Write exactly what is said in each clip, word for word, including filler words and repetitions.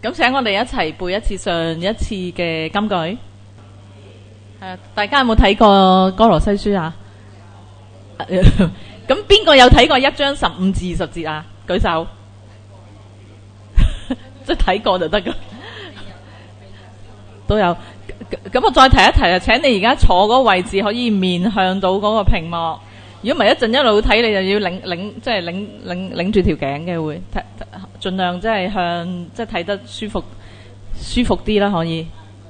咁請我哋一齊背一次上一次嘅金句。誒，大家有冇睇過歌羅西書啊？咁邊個有睇過一章十五至二十節啊？舉手。即係睇過就得噶。都有。咁我再提一提啊，請你而家坐嗰個位置可以面向到嗰個屏幕。如果唔係一陣一路睇，你就要擰擰，即係擰擰擰住條頸嘅會，盡量即係向即係睇得舒服舒服啲啦，可以。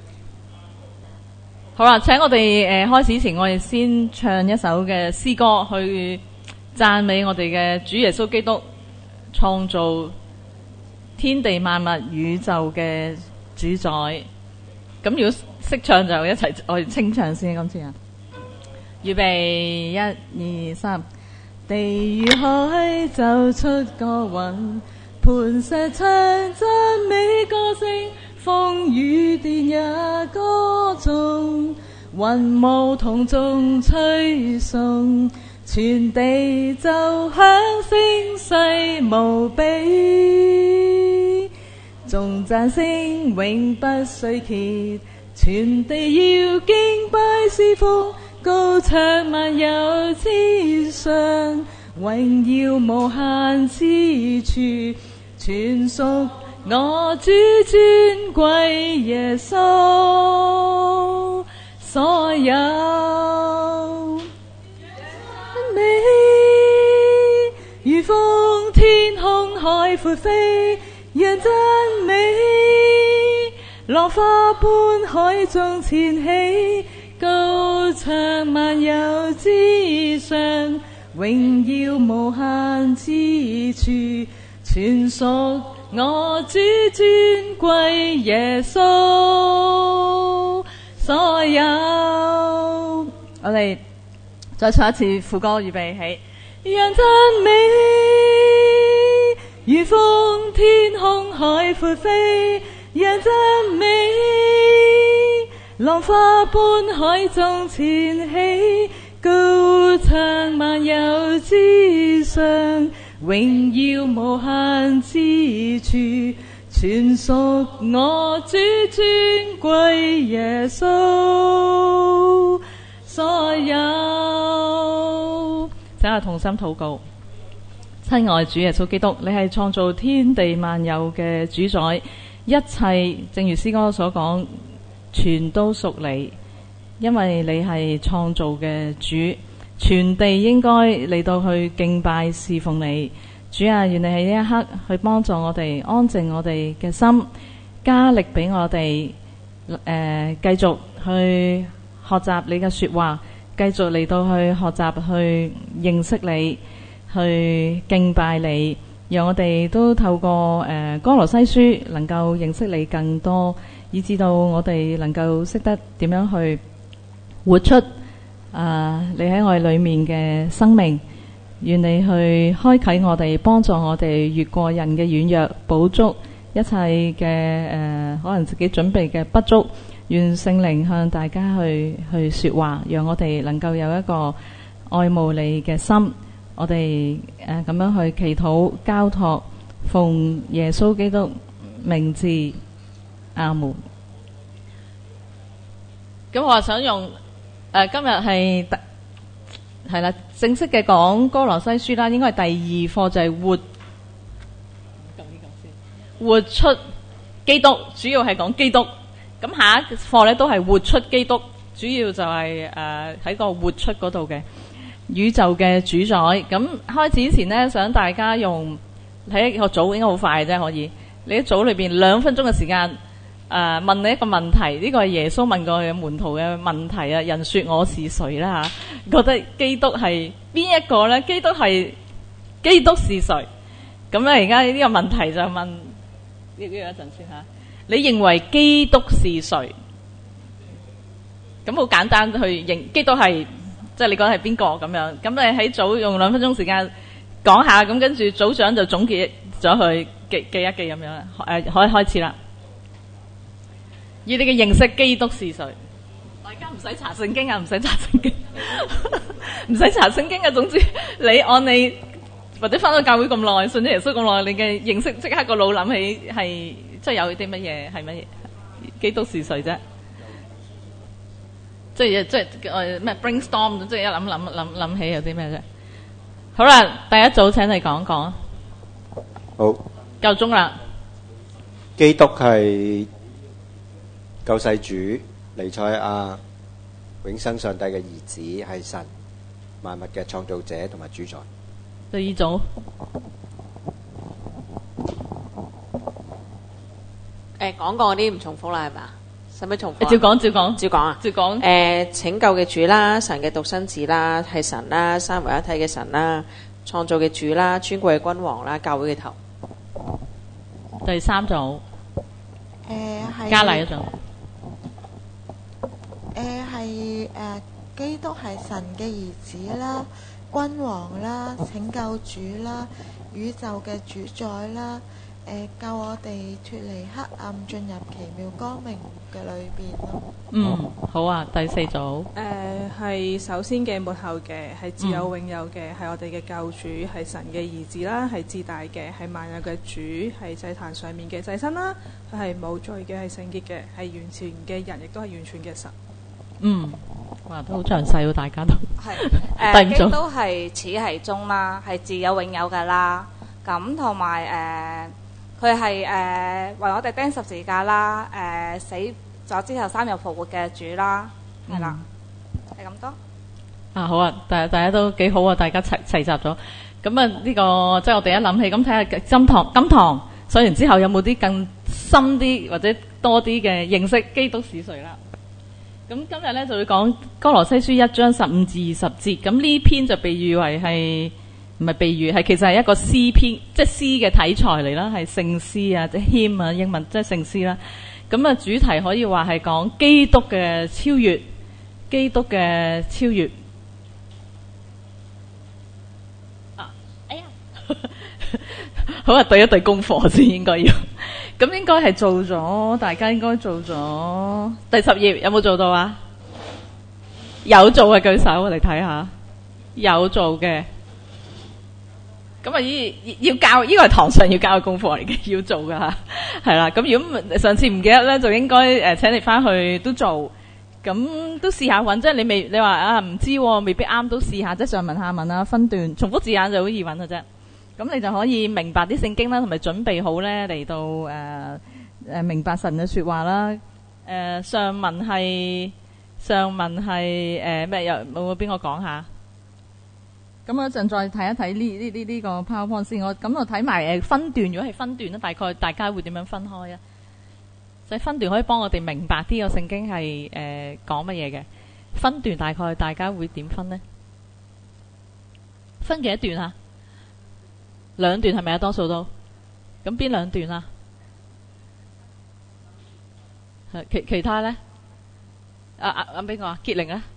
好啦，請我哋誒、呃、開始前，我哋先唱一首嘅詩歌去讚美我哋嘅主耶穌基督創造天地萬物宇宙嘅主宰。咁如果識唱就一齊我哋清唱先，今次啊！預備一二三，地與海奏出歌韻，磐石唱讚美歌聲，風雨電也歌頌，雲霧同眾吹送，全地就響聲勢無比，眾讚聲永不衰竭，全地要敬拜侍奉，高唱萬有之上，榮耀無限之處，全屬我主尊貴耶穌，所有美如風天空海闊飛，讓真美浪花般海中濺起，高唱萬有之上，榮耀無限之處，全屬我主尊貴耶穌，所有。我哋再唱一次副歌，預備起。讓真美如風天空海闊飛，讓真美浪花般海中濺起，高唱萬有之上，榮耀無限之處，全屬我主尊貴耶穌，所有。請我同心禱告。親愛主耶穌基督，你係創造天地萬有嘅主宰，一切正如詩歌所講，全都屬你，因為你係創造嘅主，全地應該嚟到去敬拜侍奉你。主啊，願你喺呢一刻去幫助我哋，安靜我哋嘅心，加力俾我哋誒繼續去學習你嘅說話，繼續嚟到去學習去認識你，去敬拜你，讓我哋都透過誒歌羅西書能夠認識你更多，以至到我哋能夠識得點樣去活出啊、呃、你喺我哋裏面嘅生命。願你去開啟我哋，幫助我哋越過人嘅軟弱，補足一切嘅誒、呃、可能自己準備嘅不足。願聖靈向大家去去說話，讓我哋能夠有一個愛慕你嘅心。我哋誒咁樣去祈禱交託，奉耶穌基督名字，阿門。咁我想用誒、呃、今日係係啦，正式嘅講歌羅西書啦，應該係第二課，就係、是、活活出基督，主要係講基督。咁下一課咧都係活出基督，主要就係誒喺個活出嗰度嘅宇宙嘅主宰。咁開始之前呢，想大家用睇一個組應該好快嘅啫，可以你一組裏邊兩分鐘嘅時間。誒、呃，問你一個問題，呢、這個係耶穌問過佢嘅門徒嘅問題啊！人說我是誰啦吓？覺得基督係邊一個咧？基督係基督是誰？咁咧，而家呢個問題就問呢呢一陣先吓。你認為基督是誰？咁好簡單去認基督係，即係你覺得係邊個咁樣？咁你喺組用兩分鐘時間講下，咁跟住組長就總結咗去記記一記咁樣。誒、呃，可以開始啦。以你嘅認識，基督是誰？大家唔使查聖經啊，唔使查聖經，唔使查聖經啊。總之，你按你或者翻到教會咁耐，信咗耶穌咁耐，你嘅認識即刻個腦諗起係即係有啲乜嘢係乜嘢？基督是誰啫？即係即係誒咩 brainstorm， 即係一諗諗諗諗起有啲咩啫？好啦，第一組請你講講。 好， 夠鐘啦。 基督係救世主、彌賽亞、永生上帝嘅兒子，係神萬物嘅創造者同埋主宰。 第二組。 誒講過嗰啲唔重複啦，係咪啊？使唔使重複？ 照講照講照講啊！ 照講。 誒拯救嘅主啦，神嘅獨生子啦，係神啦，三位一體嘅神啦，創造嘅主啦，尊貴嘅君王啦，教會嘅頭。 第三組。 誒係。 加禮嗰種。 誒係誒基督係神嘅兒子啦，君王啦，拯救主啦，宇宙嘅主宰啦。誒、呃、救我哋脫離黑暗，進入奇妙光明嘅裏邊咯。 嗯，好啊。第四組。誒係、呃、首先嘅末後嘅，係自有永有嘅，係、嗯、我哋嘅救主，係神嘅兒子啦，係至大嘅，係萬有嘅主，係祭壇上面嘅祭牲啦，佢係冇罪嘅，係聖潔嘅，係完全嘅人，亦都係完全嘅神。 嗯，哇，都好詳細喎，大家都。 係誒，基督係始係終啦，係自有永有㗎啦。咁同埋誒。佢係誒為我哋釘十字架啦，誒、呃、死咗之後三日復活嘅主啦，係啦，係咁多。 啊好啊，大大家都幾好啊，大家齊齊集咗。咁啊呢個即係我哋一諗起，咁睇下金堂金堂上完之後有冇啲更深啲或者多啲嘅認識基督是誰啦。咁今日咧就會講歌羅西書一章十五至二十節。咁呢篇就被譽為係。唔係比喻，係其實係一個詩篇，即係詩嘅題材嚟啦，係聖詩啊，即係 hymn 啊，英文即係聖詩啦。咁啊，主題可以話係講基督嘅超越，基督嘅超越。啊，哎呀，好啊，對一對功課先應該要。咁應該係做咗，大家應該做咗第十頁，有冇做到啊？有做嘅舉手，我哋睇下，有做嘅。咁啊！依要教呢、這個係堂上要教嘅功課嚟嘅，要做噶吓，係啦。咁如果上次唔記得咧，就應該誒、呃、請你翻去都做，咁都試下揾。即係你未你話啊唔知、啊，未必啱，都試下。即係上文下文啊，分段重複字眼就好易揾嘅啫。咁你就可以明白啲聖經啦，同埋準備好咧嚟到誒誒、呃呃、明白神嘅說話啦。誒、呃、上文係上文係誒咩？有冇邊個講下？咁我一陣再睇一睇呢呢呢呢個 PowerPoint 先，我咁我睇埋誒分段，如果係分段咧，大概大家會點樣分開啊？就係分段可以幫我哋明白啲個聖經係誒講乜嘢嘅。分段大概大家會點分呢？分幾多段啊？兩段係咪啊？多數都咁邊兩段啊？係其其他咧？啊啊啊邊個啊？傑玲啊？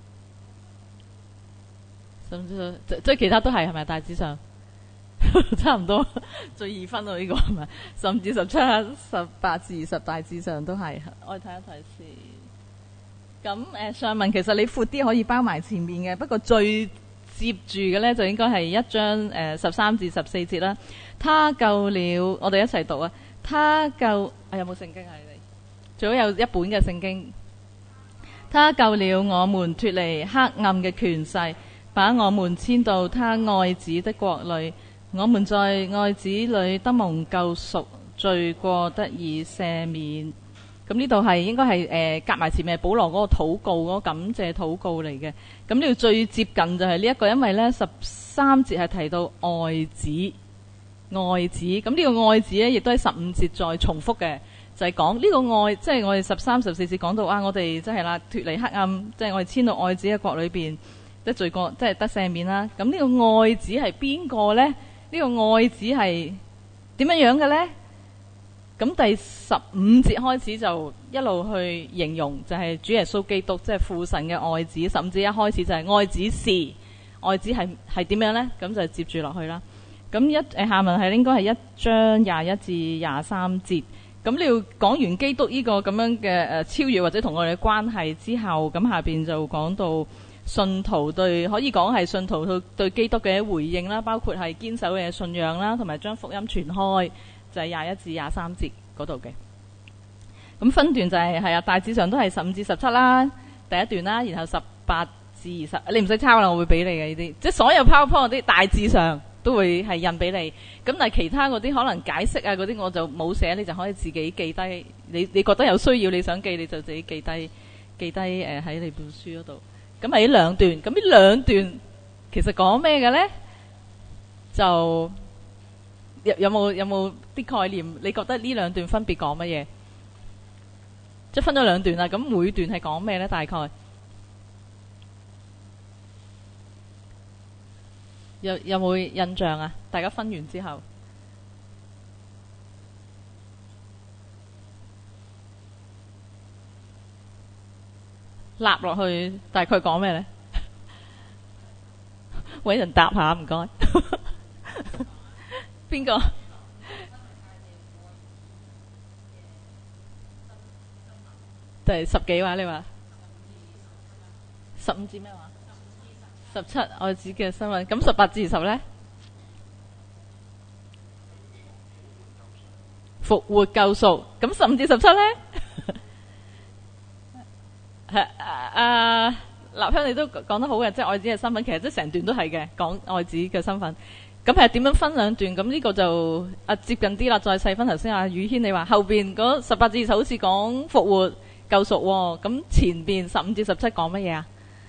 甚至即即其他都係係咪大致上差唔多最易分到呢、這個係咪？甚至十七、十八至二十大致上都係。我哋睇一睇先。咁誒、呃、上文其實你闊啲可以包埋前面嘅，不過最接住嘅咧就應該係一章誒十三至十四節啦。他救了，我哋一齊讀啊！他救，哎、有冇聖經啊？你哋最好有一本嘅聖經。他救了我們脫離黑暗嘅權勢，把我們遷到他愛子的國裏，我們在愛子裏得蒙救贖，罪過得以赦免。咁呢度係應該係誒夾埋前面保羅嗰個禱告嗰個感謝禱告嚟嘅。咁呢度最接近就係呢一個，因為呢十三節係提到愛子，愛子。咁呢個愛子呢，亦都係十五節再重複嘅，就係講呢個愛，即係我哋十三、十四節講到啊，我哋即係啦脫離黑暗，即係我哋遷到愛子嘅國裏邊。即係罪過，即係得赦免啦。咁呢個愛子係邊個呢？呢、呢個愛子係點樣樣嘅呢？咁第十五節開始就一路去形容，就係主耶穌基督，即係父神嘅愛子。甚至一開始就係愛子是，愛子係係點樣呢？咁就接住落去啦。咁一誒下文係應該係一章廿一至廿三節。咁你要講完基督呢個咁樣嘅誒超越或者同我哋嘅關係之後，咁下邊就講到。信徒對可以講係信徒對基督嘅回應啦，包括係堅守嘅信仰啦，同埋將福音傳開，就係廿一至廿三節嗰嗰度嘅。咁分段就係、係、係啊，大致上都係十五至十七啦，第一段啦，然後十八至二十，你唔使抄啦，我會俾你嘅呢啲，即係所有 PowerPoint 嗰啲大致上都會係印俾你。咁但係其他嗰啲可能解釋啊嗰啲我就冇寫，你就可以自己記低。你你覺得有需要你想記，你就自己記低記低誒喺你本書嗰度。咁係呢兩段，咁呢兩段其實講咩嘅咧？就有有冇有冇啲概念？你覺得呢兩段分別講乜嘢？即係分咗兩段啦，咁每段係講咩咧？大概有有冇印象啊？大家分完之後，立落去大概講咩咧？搵人答下，唔該。邊個？第十幾話你話？十五至咩話？十七愛子嘅新聞。咁十八至二十咧？復活救贖。咁十五至十七咧？係啊，立香你都講得好嘅，即係愛子嘅身份，其實即係成段都係嘅，講愛子嘅身份。咁係點樣分兩段？咁呢個就啊接近啲啦，再細分。頭先阿宇軒你話後邊嗰十八至二十好似講復活救贖喎，咁前邊十五至十七講乜嘢啊？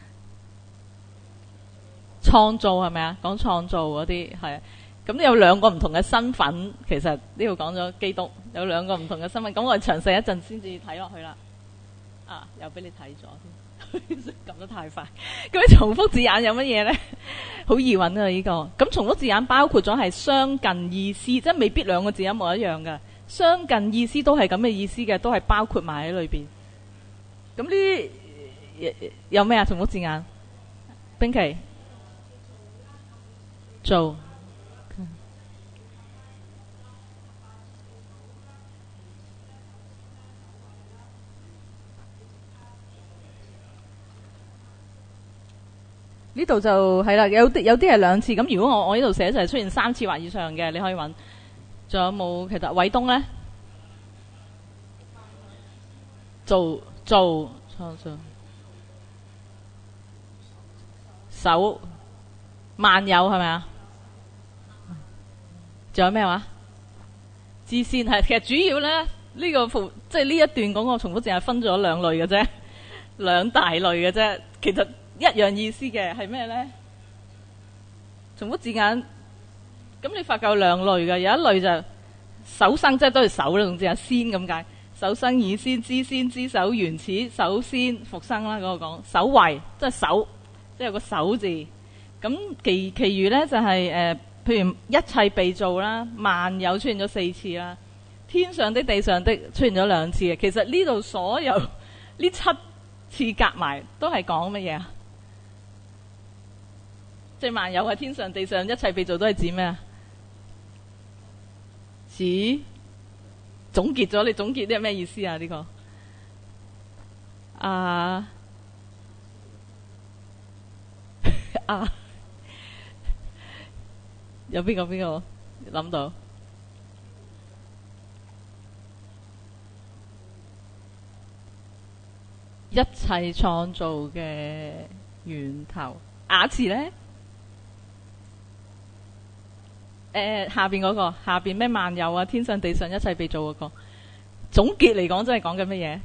創造係咪啊？講創造嗰啲係。咁有兩個唔同嘅身份，其實呢度講咗基督有兩個唔同嘅身份。咁我哋詳細一陣先至睇落去啦。啊，又俾你睇咗添，撳得太快。咁啲重複字眼有乜嘢咧？好易揾啊！呢個咁重複字眼包括咗係相近意思，即係未必兩個字一模一樣嘅。相近意思都係咁嘅意思嘅，都係包括埋喺裏邊。咁呢有咩啊？重複字眼，冰琪做。呢度就係啦，有啲有啲係兩次。咁如果我我呢度寫就係出現三次或以上嘅，你可以揾。仲有冇其實偉東咧？做做創造手萬有係咪啊？仲有咩話？至善係其實主要咧呢、呢個復即係呢一段講個重複字係分咗兩類嘅啫，兩大類嘅啫。其實一樣意思嘅係咩咧？重複字眼，咁你發覺有兩類嘅，有一類就首生，即係都係首啦，總之係先咁解。首生以先，知先知首，原始首先復生啦。嗰、那個講首為，即係首，即係有個首字。咁其其餘咧就係、是、誒、呃，譬如一切被造啦，萬有出現咗四次啦，天上的地上的出現咗兩次嘅。其實呢度所有呢七次夾埋都係講乜嘢啊？即係萬有係天上地上一切被造都係指咩啊？指總結咗，你總結啲係咩意思啊？呢、這個啊啊有邊個邊個諗到？一切創造嘅源頭雅詞咧？誒、呃，下邊嗰、那個，下邊咩萬有啊，天上地上一切被造嗰、那個，總結嚟講，真係講緊乜嘢？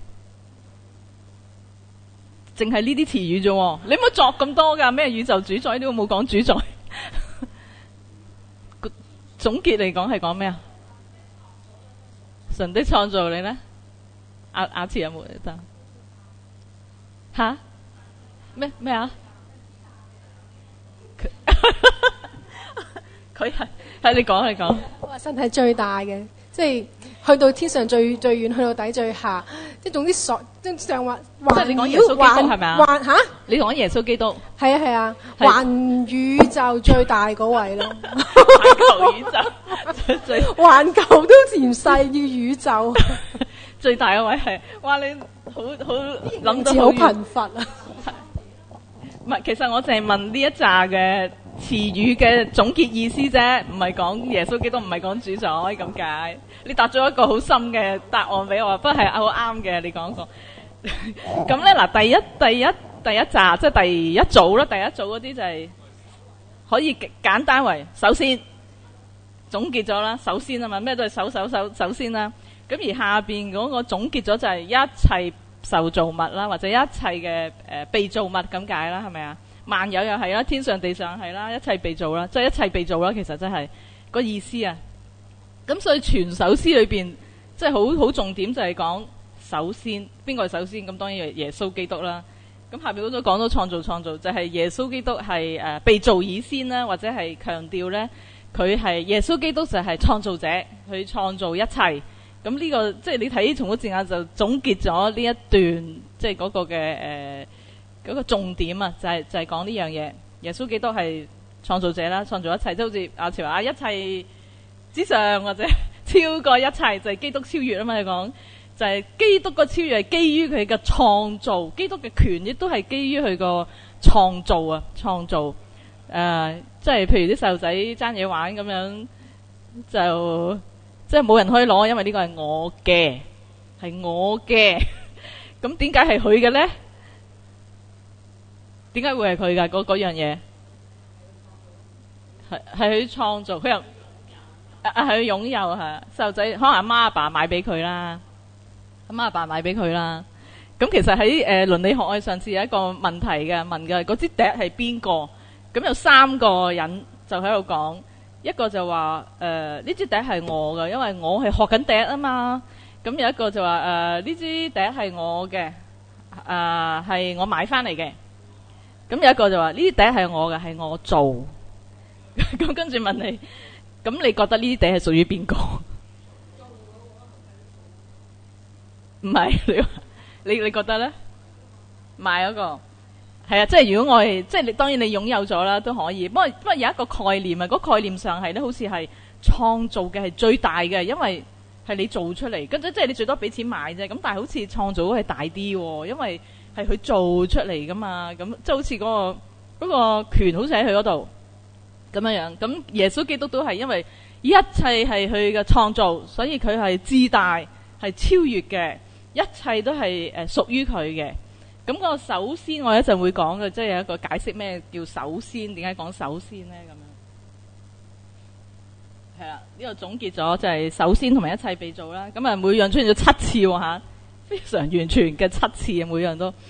淨係呢啲詞語啫，你唔好作咁多噶，咩宇宙主宰都冇講主宰。總結嚟講係講咩啊？神的創造你咧？阿阿慈有冇得？吓？咩咩啊？佢係係你講，你講。 話神係最大嘅，即係去到天上最最遠，去到底最下，即係總之所即係上話。 即係你講耶穌基督係咪啊？ 環吓？你講耶穌基督？係啊係啊，環宇宙最大嗰位咯。 環球宇宙最環球都嫌細，要宇宙最大嗰位係。哇！你好好諗到好貧乏啊！ 唔係，其實我淨係問呢一紮嘅詞語嘅總結意思啫，唔係講耶穌基督，唔係講主宰咁解。你答咗一個好深嘅答案俾我，不過係好啱嘅，你講過。咁咧嗱，第一第一第一集即係第一組啦，第一組嗰啲就係可以簡單為首先總結咗啦，首先啊嘛，咩都係首首首首先啦。咁而下邊嗰個總結咗就係一切受造物啦，或者一切嘅誒被造物咁解啦，係咪啊？萬有又係啦，天上地上係啦，一切被造啦，即係一切被造啦。其實真係個意思啊。咁所以全首詩裏邊即係好好重點就係講首先邊個係首先，咁當然係耶穌基督啦。咁下邊都都講到創造創造，就係耶穌基督係誒被造以先啦，或者係強調咧佢係耶穌基督就係創造者，佢創造一切。咁呢個即係你睇重複字眼就總結咗呢一段即係嗰個嘅誒嗰個重點啊，就係就係講呢樣嘢。耶穌基督係創造者啦，創造一切，即係好似阿潮話一切之上或者超過一切，就係基督超越啊嘛。你講就係基督個超越係基於佢嘅創造，基督嘅權亦都係基於佢個創造啊，創造誒，即係譬如啲細路仔爭嘢玩咁樣，就即係冇人可以攞，因為呢個係我嘅，係我嘅。咁點解係佢嘅咧？點解會係佢㗎？嗰嗰樣嘢係係佢創造，佢又啊係佢擁有嚇。細路仔可能阿媽阿爸買俾佢啦，阿媽阿爸買俾佢啦。咁其實喺誒倫理學我上次有一個問題嘅問嘅，嗰支笛係邊個？咁有三個人就喺度講，一個就話誒呢支笛係我嘅，因為我係學緊笛啊嘛。咁有一個就話誒呢支笛係我嘅，誒係我買翻嚟嘅。咁有一個就話呢啲笛係我嘅，係我做。咁跟住問你，咁你覺得呢啲笛係屬於邊個？唔係你你你覺得咧？買嗰個係啊，即係如果我係即係你，當然你擁有咗啦都可以。不過不過有一個概念啊，嗰概念上係咧，好似係創造嘅係最大嘅，因為係你做出嚟，跟住即係你最多俾錢買啫。咁但係好似創造係大啲喎，因為係佢做出嚟噶嘛，咁即係好似嗰個嗰個權好似喺佢嗰度咁樣樣。咁耶穌基督都係因為一切係佢嘅創造，所以佢係至大，係超越嘅，一切都係誒屬於佢嘅。咁個首先我一陣會講嘅，即係有一個解釋咩叫首先，點解講首先呢？咁樣係啦，呢個總結咗就係首先同埋一切被造啦。咁啊每樣出現咗七次喎嚇。非常完全嘅七次，每樣都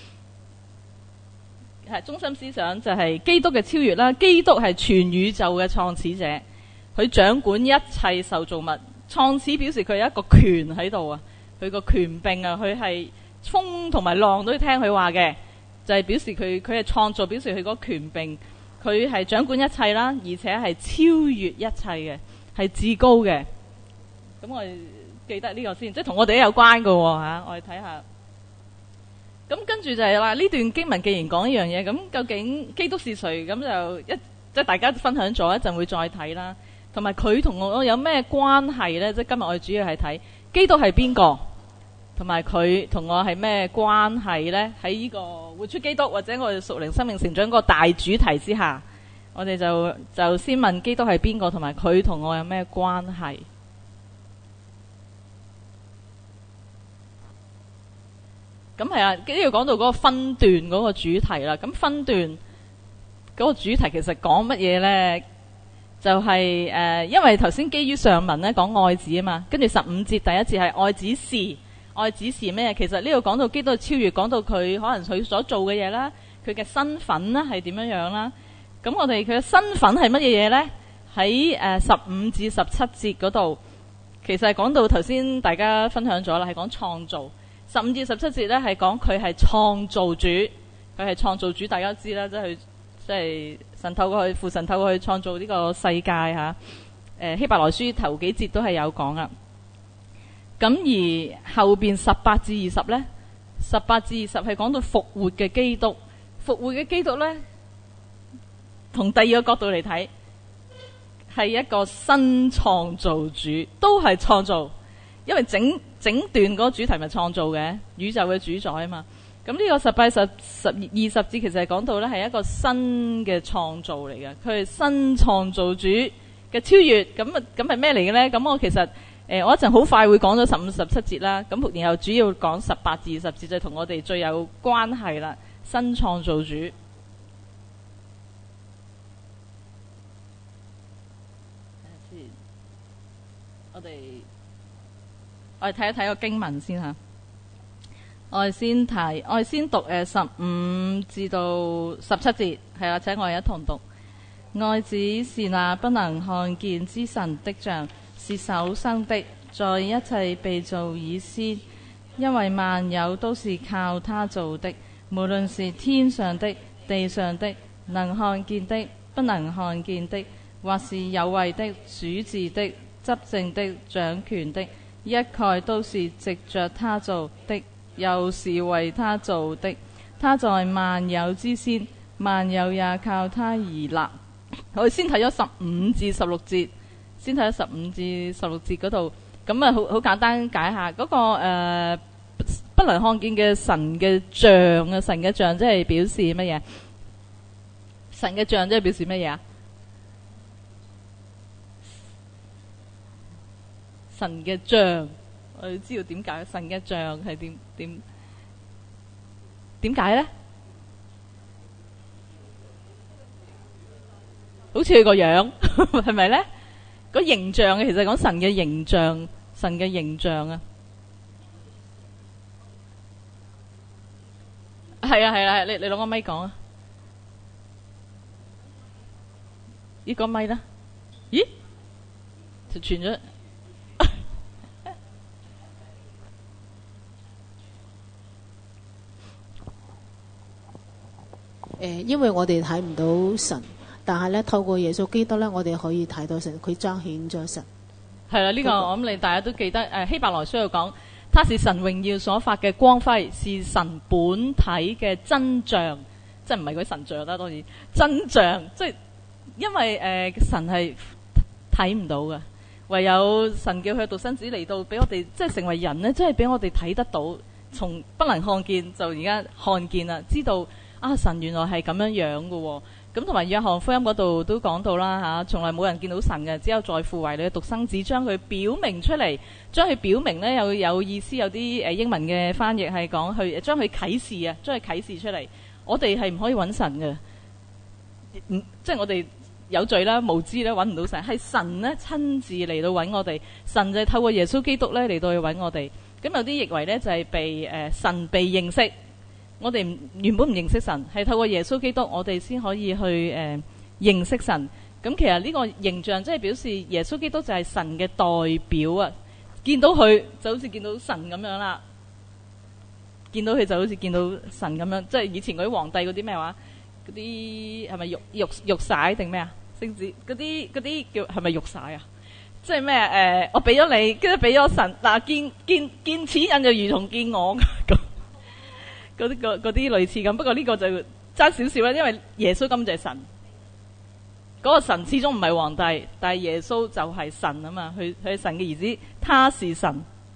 係中心思想，就係基督嘅超越啦。基督係全宇宙嘅創始者，佢掌管一切受造物。創始表示佢有一個權喺度啊，佢個權柄啊，佢係風同埋浪都要聽佢話嘅，就係表示佢佢係創造，表示佢嗰個權柄，佢係掌管一切啦，而且係超越一切嘅，係至高嘅。咁我哋記得呢個先，即係同我哋都有關㗎喎嚇，我哋睇下。咁跟住就係話呢段經文既然講一樣嘢，咁究竟基督是誰？咁就一即係大家分享咗一陣會再睇啦。同埋佢同我有咩關係呢？即係今日我哋主要係睇基督係邊個，同埋佢同我係咩關係呢？喺呢個活出基督或者我哋屬靈生命成長嗰個大主題之下，我哋就就先問基督係邊個，同埋佢同我有咩關係？咁係啊，呢度講到嗰個分段嗰個主題啦。咁分段嗰個主題其實講乜嘢呢？就係、是、誒、呃，因為頭先基於上文咧講愛子啊嘛，跟住十五節第一節係愛子是，愛子是咩？其實呢度講到基督超越，講到佢可能佢所做嘅嘢啦，佢嘅身份啦係點樣樣啦。咁我哋佢嘅身份係乜嘢嘢呢？喺誒十五至十七節嗰度，其實係講到頭先大家分享咗啦，係講創造。十五至十七節咧係講佢係創造主，佢係創造主，大家都知啦，即係即係神透過佢，父神透過佢創造呢個世界嚇。誒、啊、希伯來書頭幾節都係有講啊。咁而後邊十八至二十咧，十八至二十係講到復活嘅基督，復活嘅基督咧，從第二個角度嚟睇，係一個新創造主，都係創造。因為整整段嗰個主題咪創造嘅宇宙嘅主宰啊嘛， 咁呢個十八、十十二十節其實係講到咧係一個新嘅創造嚟嘅，佢係新創造主嘅超越。咁啊咁係咩嚟嘅咧？咁我其實誒、呃、我一陣好快會講咗十五、十七節啦。咁然後主要講十八至二十節就同我哋最有關係啦。新創造主，我哋我哋睇一睇個經文先吓。我哋先睇，我哋先讀誒十五至到十七節，係啊，請我哋一同讀。愛子是那不能看見之神的像，是首生的，在一切被造以先，因為萬有都是靠他造的，無論是天上的、地上的，能看見的、不能看見的，或是有位的、主治的、執政的、掌權的，一概都是藉着他造的，又是為他造的。他在萬有之先，萬有也靠他而立。我哋先睇咗十五至十六節，先睇咗十五至十六節嗰度，咁啊好好簡單解下嗰、那個誒、呃、不能看見嘅神嘅像啊，神嘅像即係表示乜嘢？神嘅像即係表示乜嘢啊？神嘅像，我哋知道點解神嘅像係點點點解咧？好似佢個樣，係咪咧？個形象嘅，其實講神嘅形象，神嘅形象啊，係啊係啊係，你你攞個咪講啊，呢個咪啦，咦，就傳咗。 誒，因為我哋睇唔到神，但係咧透過耶穌基督咧，我哋可以睇到神，佢彰顯咗神。係啦， 呢、這個我諗你大家都記得。誒、呃，希伯來書有講，他是神榮耀所發嘅光輝，是神本體嘅真像，即係唔係嗰啲神像啦，當然真像，即係因為誒、呃、神係睇唔到嘅，唯有神叫佢獨生子嚟到俾我哋，即係成為人呢，即係俾我哋睇得到，從不能看見就而家看見啦，知道。啊！神原來係咁樣樣嘅喎，咁同埋約翰福音嗰度都講到啦嚇，從來冇人見到神嘅，只有在父為你嘅獨生子將佢表明出嚟，將佢表明呢，有有意思，有啲誒英文嘅翻譯係講去將佢啟示啊，將佢啟示出嚟。我哋係唔可以揾神嘅，唔即係我哋有罪啦、無知啦，揾唔到神，係神呢親自嚟到揾我哋，神就係透過耶穌基督咧嚟到去揾我哋。咁有啲譯為呢，就係、是、被誒、呃、神被認識。我哋原本唔認識神，係透過耶穌基督，我哋先可以去誒、呃、認識神。咁其實呢個形象即係表示耶穌基督就係神嘅代表啊！見到佢就好似見到神咁樣啦，見到佢就好似見到神咁樣。即係以前嗰啲皇帝嗰啲咩話，嗰啲係咪玉玉玉璽定咩啊？聖旨嗰啲嗰啲叫係咪玉璽啊？即係咩誒？我俾咗你，跟住俾咗神，嗱見見見此人就如同見我咁。嗰啲嗰啲類似咁，不過呢個就爭少少啦，因為耶穌根本就係神，嗰、那個神始終唔係皇帝，但係耶穌就係神啊嘛，佢佢係神嘅兒子，他是神。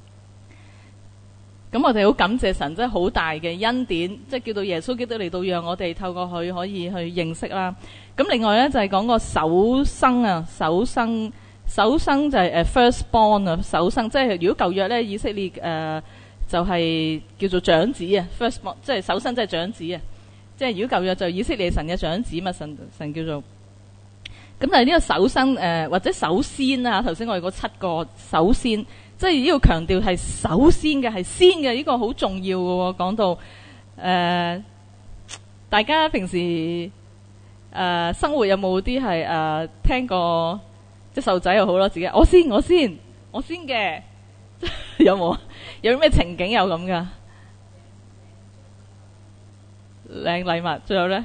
咁我哋好感謝神，真係好大嘅恩典，即係叫到耶穌基督嚟到，讓我哋透過佢可以去認識啦。咁另外咧就係、是、講個首生啊，首生首生就係誒 first born 啊，首生即係如果舊約咧以色列誒。呃就係、是、叫做長子啊 ，first born 即係首生，即係長子啊。即係如果舊約就以色列神嘅長子嘛，神神叫做。咁但係呢個首生誒、呃、或者首先啊，頭先我哋嗰七個首先，即係呢個強調係首先嘅，係先嘅，呢、這個好重要嘅喎。講到誒、呃，大家平時誒、呃、生活有冇啲係誒聽過，即係細路仔又好啦，自己我先我先我先嘅。有冇？有咩情景有咁噶？靚禮物，最後咧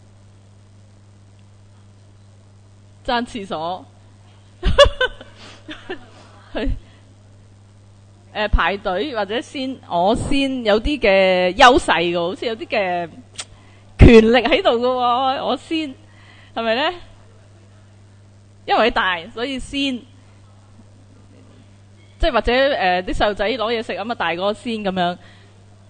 爭廁所，去誒、呃、排隊或者先我先有啲嘅優勢嘅，好似有啲嘅權力喺度嘅喎，我先係咪咧？因為佢大，所以先。即係或者誒啲細路仔攞嘢食咁啊，大個先咁樣，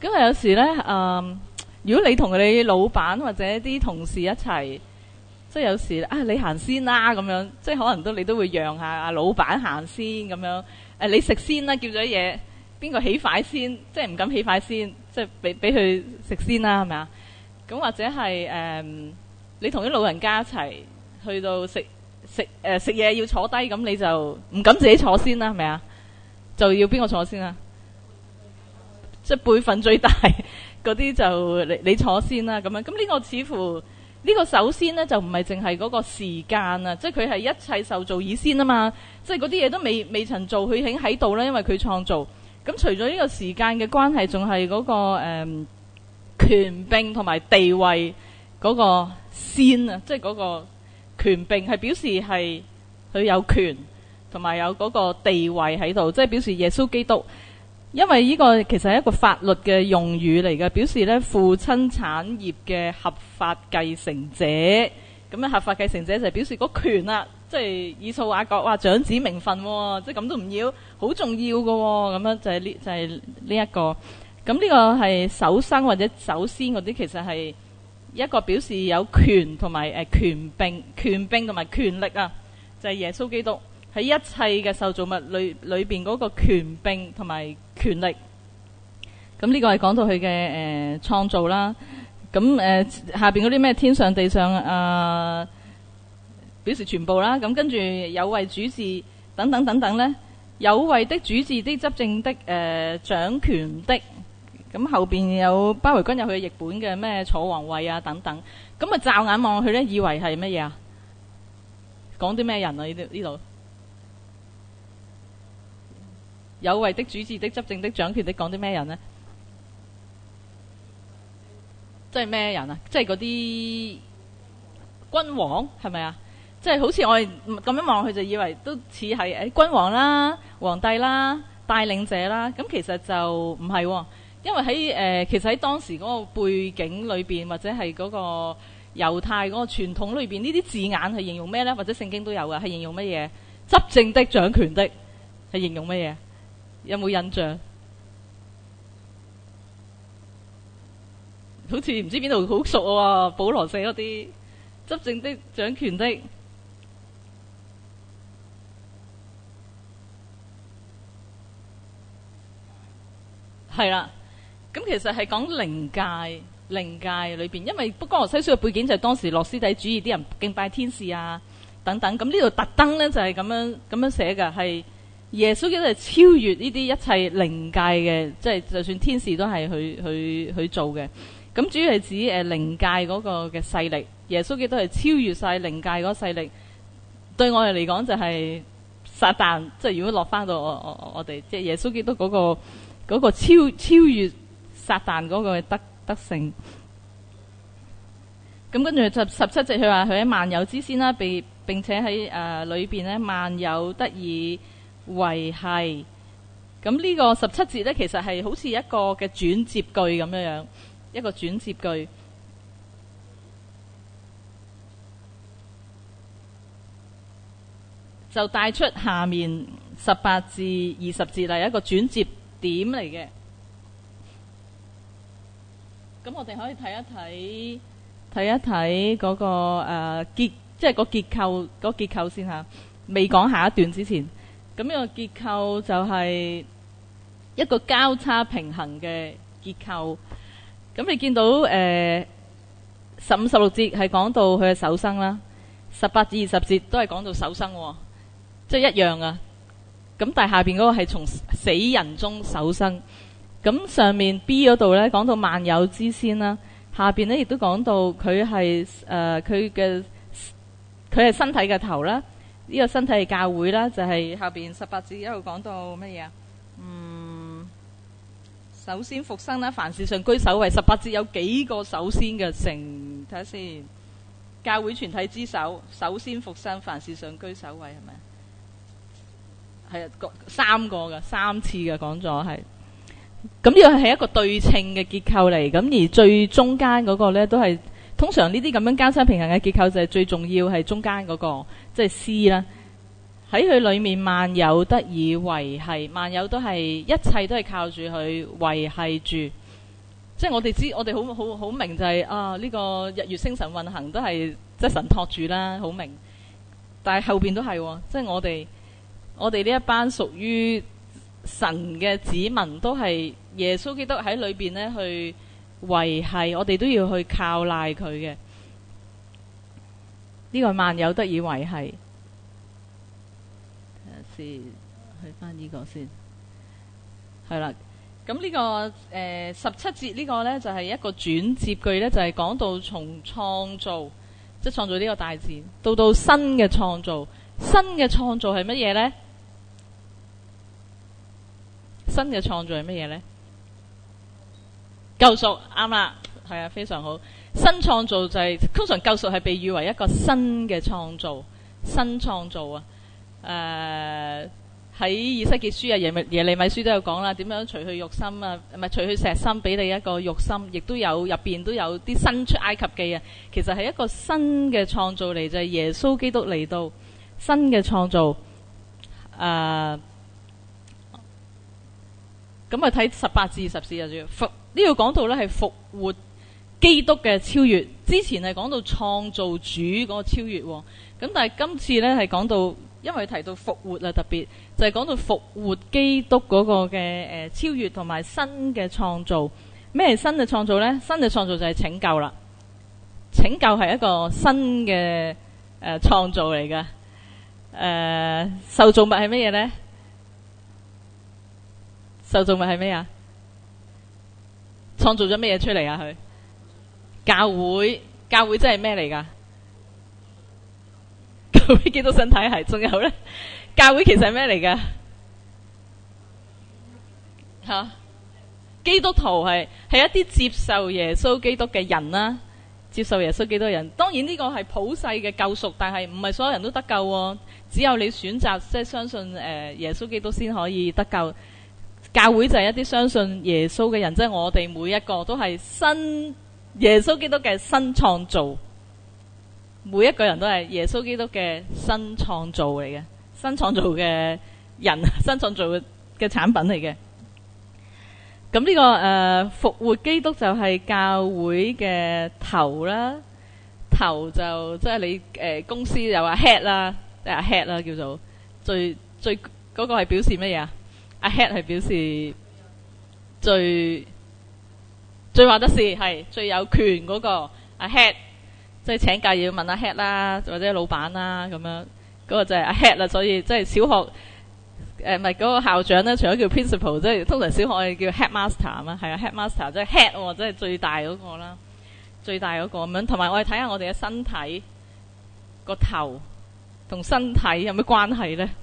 咁啊有時咧，誒、呃，如果你同你老闆或者啲同事一齊，即係有時啊，你行先啦咁樣，即係可能都你都會讓下啊老闆行先咁樣。誒、啊，你食先啦，叫咗嘢，邊個起筷先？即係唔敢起筷先，即係俾俾佢食先啦，係咪啊？咁或者係誒、呃，你同啲老人家一齊去到食食誒食嘢要坐低，咁你就唔敢自己坐先啦，係咪啊？就要邊個坐先啊？即係輩份最大嗰啲就你你坐先啦，咁樣。咁呢個似乎呢、呢個首先呢，就唔係淨係嗰個時間啊，即係佢係一切受造以先啊嘛，即係嗰啲嘢都未未曾做，佢已經喺度啦，因為佢創造。咁除咗呢個時間嘅關係，仲係嗰個誒、嗯、權柄同埋地位嗰個先啊，即係嗰個權柄係表示係佢有權同埋有嗰個地位喺度，即係表示耶穌基督。因為呢個其實係一個法律嘅用語嚟嘅，表示咧父親產業嘅合法繼承者。咁樣合法繼承者就係表示嗰權啦，即係以掃雅各話長子名分，即係咁都唔要，好重要嘅。咁樣就係呢就係呢一個。咁呢個係首生或者首先嗰啲，其實係一個表示有權同埋誒權柄、權柄同埋權力啊，就係耶穌基督。喺一切嘅受造物裏裏邊嗰個權柄同埋權力，咁呢個係講到佢嘅誒創造啦。咁誒、呃、下邊嗰啲咩天上地上啊、呃，表示全部啦。咁跟住有為主治等等等等呢，有為的主治的執政的誒、呃、掌權的，咁後邊有包圍軍有佢嘅譯本嘅咩坐皇位啊等等。咁啊驟眼望去呢，以為係乜嘢啊？講啲咩人啊？呢度呢度？有為的主治的執政的掌權的，講啲咩人呢？即係咩人啊？即係嗰啲君王係咪啊？即係好似我哋咁樣望佢就以為都似係誒君王啦、皇帝啦、帶領者啦。咁其實就唔係喎，因為喺誒、呃、其實喺當時嗰個背景裏邊，或者係嗰個猶太嗰個傳統裏邊，呢啲字眼係形容咩呢？或者聖經都有嘅，係形容乜嘢？執政的、掌權的係形容乜嘢？有冇印象？好似唔知邊度好熟喎，保羅寫嗰啲執政的、掌權的，係啦。咁其實係講靈界，靈界裏邊，因為哥羅西書嘅背景就係當時諾斯底主義啲人敬拜天使啊等等。咁呢度特登呢，就係咁樣咁樣寫嘅，係。耶穌基督係超越呢啲一切靈界嘅，即係就算天使都係去去去做嘅。咁主要係指誒靈界嗰個嘅勢力，耶穌基督係超越晒靈界嗰個勢力。對我哋嚟講就係撒旦，即係如果落翻到我我我哋，即係耶穌基督嗰個嗰個超超越撒旦嗰個德德性。咁跟住就十七節佢話佢喺萬有之先啦，並並且喺誒裏邊咧萬有得以維繫。咁呢個十七節呢，其實係好似一個嘅轉接句咁樣樣，一個轉接句，就帶出下面十八至二十節係一個轉接點嚟嘅。咁我哋可以睇一睇，睇一睇嗰、嗰個誒、呃、結，即係個結構，嗰個結構先吓。未講下一段之前。咁呢個結構就係一個交叉平衡嘅結構。咁你見到誒十五、十六節係講到佢嘅首生啦，十八至二十節都係講到首生，即係一樣啊。咁但係下邊嗰個係從死人中首生。咁上面 B 嗰度呢講到萬有之先啦，下邊呢亦都講到佢係誒佢嘅佢係身體嘅頭啦。呢、這個身體係教會啦，就係、是、下邊十八節一路講到乜嘢啊？嗯，首先復生啦，凡事上居首位。十八節有幾個首先嘅成？睇下先。教會全體之首，首先復生，凡事上居首位，係咪？係啊，三個嘅，三次嘅講咗係。咁呢個係一個對稱嘅結構嚟，咁而最中間嗰個呢，都係。通常呢啲咁樣交叉平衡嘅結構就係最重要係中間嗰、那個，即係 C 啦。喺佢裏面萬有得以維繫，萬有都係一切都係靠住佢維繫住。 即係我哋知，我哋好好好明就係、是、啊呢、這個日月星辰運行都係即係神托住啦，好明。但係後邊都係、哦，即係我哋我哋呢一班屬於神嘅子民，都係耶穌基督喺裏邊呢去維繫，我哋都要去靠賴佢嘅。呢、這個萬有得以維繫。睇下先，去翻呢個先，係啦。咁呢、這個誒、呃、十七節呢個呢，就係、是、一個轉接句呢，就係、是、講到從創造，即係創造呢個大自然，到到新嘅創造。新嘅創造係乜嘢呢？新嘅創造係乜嘢呢？救贖，啱啦，係啊，非常好。新創造就係、是、通常救贖係被譽為一個新嘅創造，新創造啊，誒、呃。喺以西結書啊、耶米耶利米書都有講啦，點樣除去肉心啊，唔係除去石心，俾你一個肉心，亦都有入邊都有啲新出埃及記啊。其實係一個新嘅創造嚟，就係、是、耶穌基督嚟到新嘅創造。誒、呃，咁啊睇十八至十四日復呢度講到呢係復活基督嘅超越，之前係講到創造主嗰個超越，咁但係今次呢係講到。因為提到復活啊，特別就係、是、講到復活基督嗰個嘅誒、呃、超越同埋新嘅創造。咩係新嘅創造呢？新嘅創造就係拯救啦。拯救係一個新嘅誒創造嚟嘅。誒、呃，受造物係乜嘢呢？受造物係咩啊？創造咗乜嘢出嚟啊？佢教會，教會真係咩嚟噶？教會基督身體係，仲有呢？教會其實係咩嚟噶？吓、啊，基督徒係係一啲接受耶穌基督嘅人啦，接受耶穌基督嘅人。當然呢個係普世嘅救贖，但係唔係所有人都得救喎。只有你選擇即係相信誒、呃、耶穌基督先可以得救。教會就係一啲相信耶穌嘅人，即係我哋每一個都係新耶穌基督嘅新創造。每一個人都係耶穌基督嘅新創造嚟嘅，新創造嘅人，新創造嘅嘅產品嚟嘅。咁呢、這個誒復、呃、活基督就係教會嘅頭啦，頭就即係你誒、呃、公司又話 head 啦，即係 head 啦，叫做最最嗰、那個係表示乜嘢啊？阿 head 係表示最最話得事，係最有權嗰個阿 head。即係請假要問阿 head 啦，或者老闆啦咁樣，嗰、那個就係阿 head 啦。所以即係小學誒，唔係嗰個校長咧，除咗叫 principal，即係通常小學我哋叫 headmaster 啊嘛，係啊 headmaster 即係 head 喎，即係最大嗰個啦，最大嗰個咁樣。同埋我哋睇下我哋嘅身體個頭同身體有咩關係咧？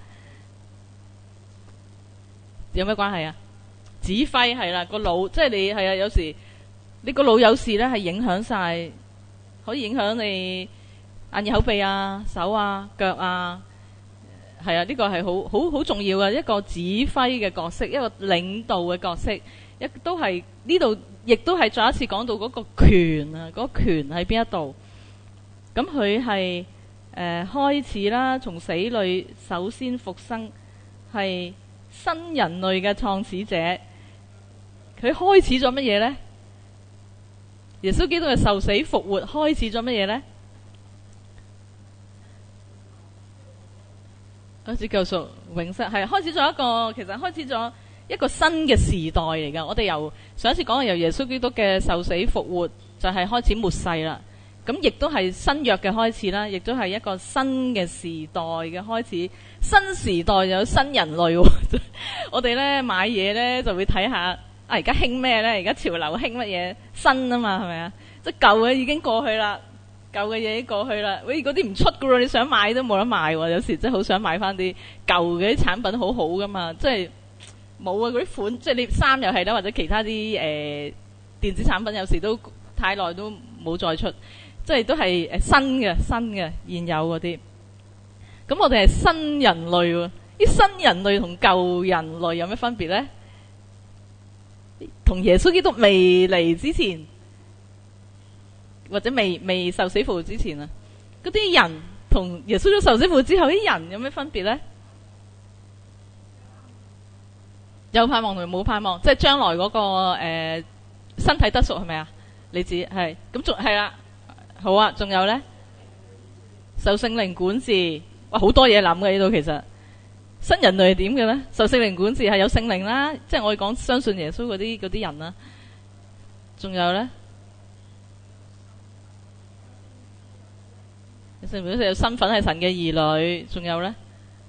有咩關係啊？指揮係啦，個腦即係你係啊，有時你個腦有事咧，係影響晒。可以影響你眼耳口鼻啊、手啊、腳啊，係啊，呢個係好好好重要嘅一個指揮嘅角色，一個領導嘅角色，亦都係呢度，亦都係再一次講到嗰個權啊，嗰個權喺邊一度？咁佢係誒開始啦，從死裏首先復生，係新人類嘅創始者。佢開始咗乜嘢呢？耶穌基督嘅受死復活開始咗乜嘢呢？開始救贖永生，係開始咗一個，其實開始咗一個新嘅時代嚟㗎。我哋由上一次講嘅由耶穌基督嘅受死復活就係開始末世啦。咁亦都係新約嘅開始啦，亦都係一個新嘅時代嘅開始。新時代有新人類喎。我哋咧買嘢咧就會睇下。啊！而家興咩呢？而家潮流興乜嘢新啊嘛？係咪啊？即係舊嘅已經過去啦，舊嘅嘢已經過去啦。喂，嗰啲唔出噶咯，你想買都冇得買喎。有時真係好想買翻啲舊嘅啲產品，好好噶嘛。即係冇啊！嗰啲款，即係你衫又係啦，或者其他啲誒、呃、電子產品，有時都太耐都冇再出，即係都係誒新嘅新嘅現有嗰啲。咁我哋係新人類喎，啲新人類同舊人類有咩分別呢？同耶穌基督未嚟之前，或者未未受死復活之前啊，嗰啲人同耶穌基督受死復活之後啲人有咩分別呢？有盼望同冇盼望，即係將來嗰、那個誒、呃、 身體得贖係咪啊？你指係咁仲係啦，好啊，仲有咧受聖靈管治，哇好多嘢諗嘅呢度其實。新人類係點嘅咧？受聖靈管治係有聖靈啦，即係我哋講相信耶穌嗰啲嗰啲人啦。仲有咧，聖靈管治有身份係神嘅兒女。仲有咧，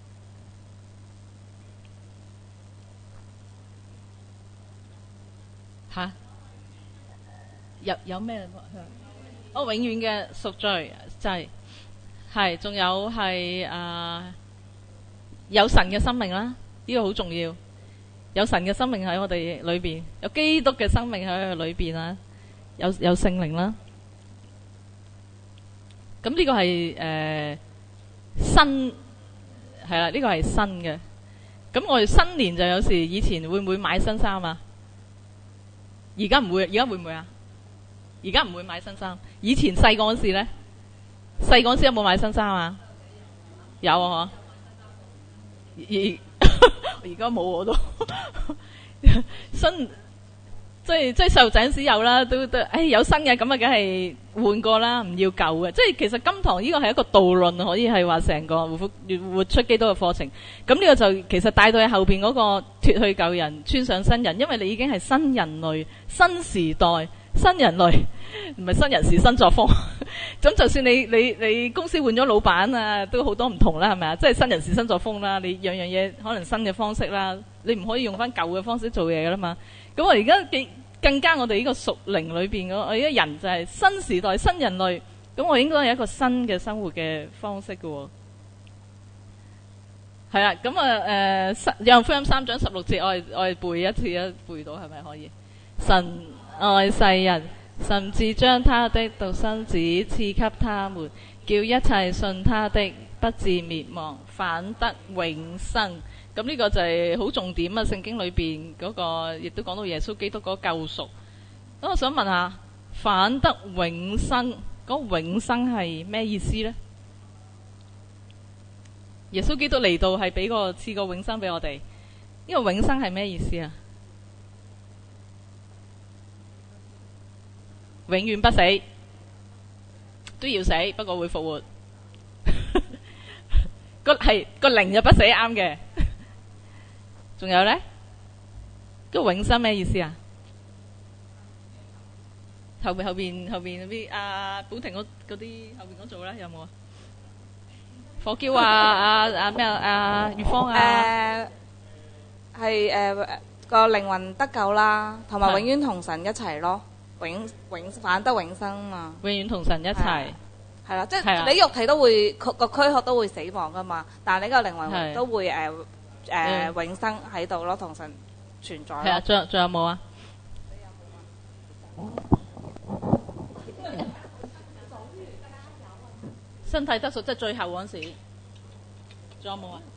吓有有咩？哦，永遠嘅贖罪祭係，仲有係啊。有神嘅生命啦，呢、這個好重要。有神嘅生命喺我哋裏邊，有基督嘅生命喺佢裏邊啦，有有聖靈啦。咁呢個係誒、呃、新係啦，呢、這個係新嘅。咁我哋新年就有時以前會唔會買新衫啊？而家唔會，而家會唔會啊？而家唔會買新衫。以前細個嗰時咧，細個嗰時有冇買新衫啊？有啊，而而家冇我都新，即係即係細路仔時有啦，都都誒有新嘅咁啊，梗係換過啦，唔要舊嘅。即係其實金堂呢個係一個導論，可以係話成個活活出基督嘅課程。咁呢個就其實帶到喺後邊嗰個脫去舊人，穿上新人，因為你已經係新人類、新時代、新人類，唔係新人事、新作風。咁就算你你你公司換咗老闆啊，都好多唔同啦，係咪啊？即係新人事、新作風啦，你樣樣嘢可能新嘅方式啦，你唔可以用翻舊嘅方式做嘢噶啦嘛。咁我而家更加我哋呢個屬靈裏邊嗰我而家人就係新時代、新人類，咁我應該有一個新嘅生活嘅方式嘅。係啦，咁啊誒，約翰福音三章十六節，我哋我哋背一次一背到係咪可以？神愛世人，甚至將他的獨生子賜給他們，叫一切信他的不至滅亡，反得永生。咁呢個就係好重點啊！聖經裏邊嗰個亦都講到耶穌基督嗰個救贖。咁我想問下，反得永生嗰個永生係咩意思呢？耶穌基督嚟到係俾個賜個永生俾我哋，呢個永生係咩意思啊？永遠不死，都要死，不過會復活。個係個靈就不死，啱嘅。仲有咧，個永生咩意思啊？後邊後邊後邊嗰啲啊，寶婷嗰嗰啲後邊嗰組咧有冇啊？火嬌啊啊啊咩啊月芳啊？ 誒係誒個靈魂得救啦，同埋永遠同神一齊咯。永永反得永生嘛， 永遠同神一齊， 係啦，即係你肉體都會個軀殼都會死亡噶嘛，但係你個靈魂都會誒誒永生喺度咯，同神存在。係啊， 仲有仲有冇啊？身體得贖即係最後嗰陣時，仲有冇啊？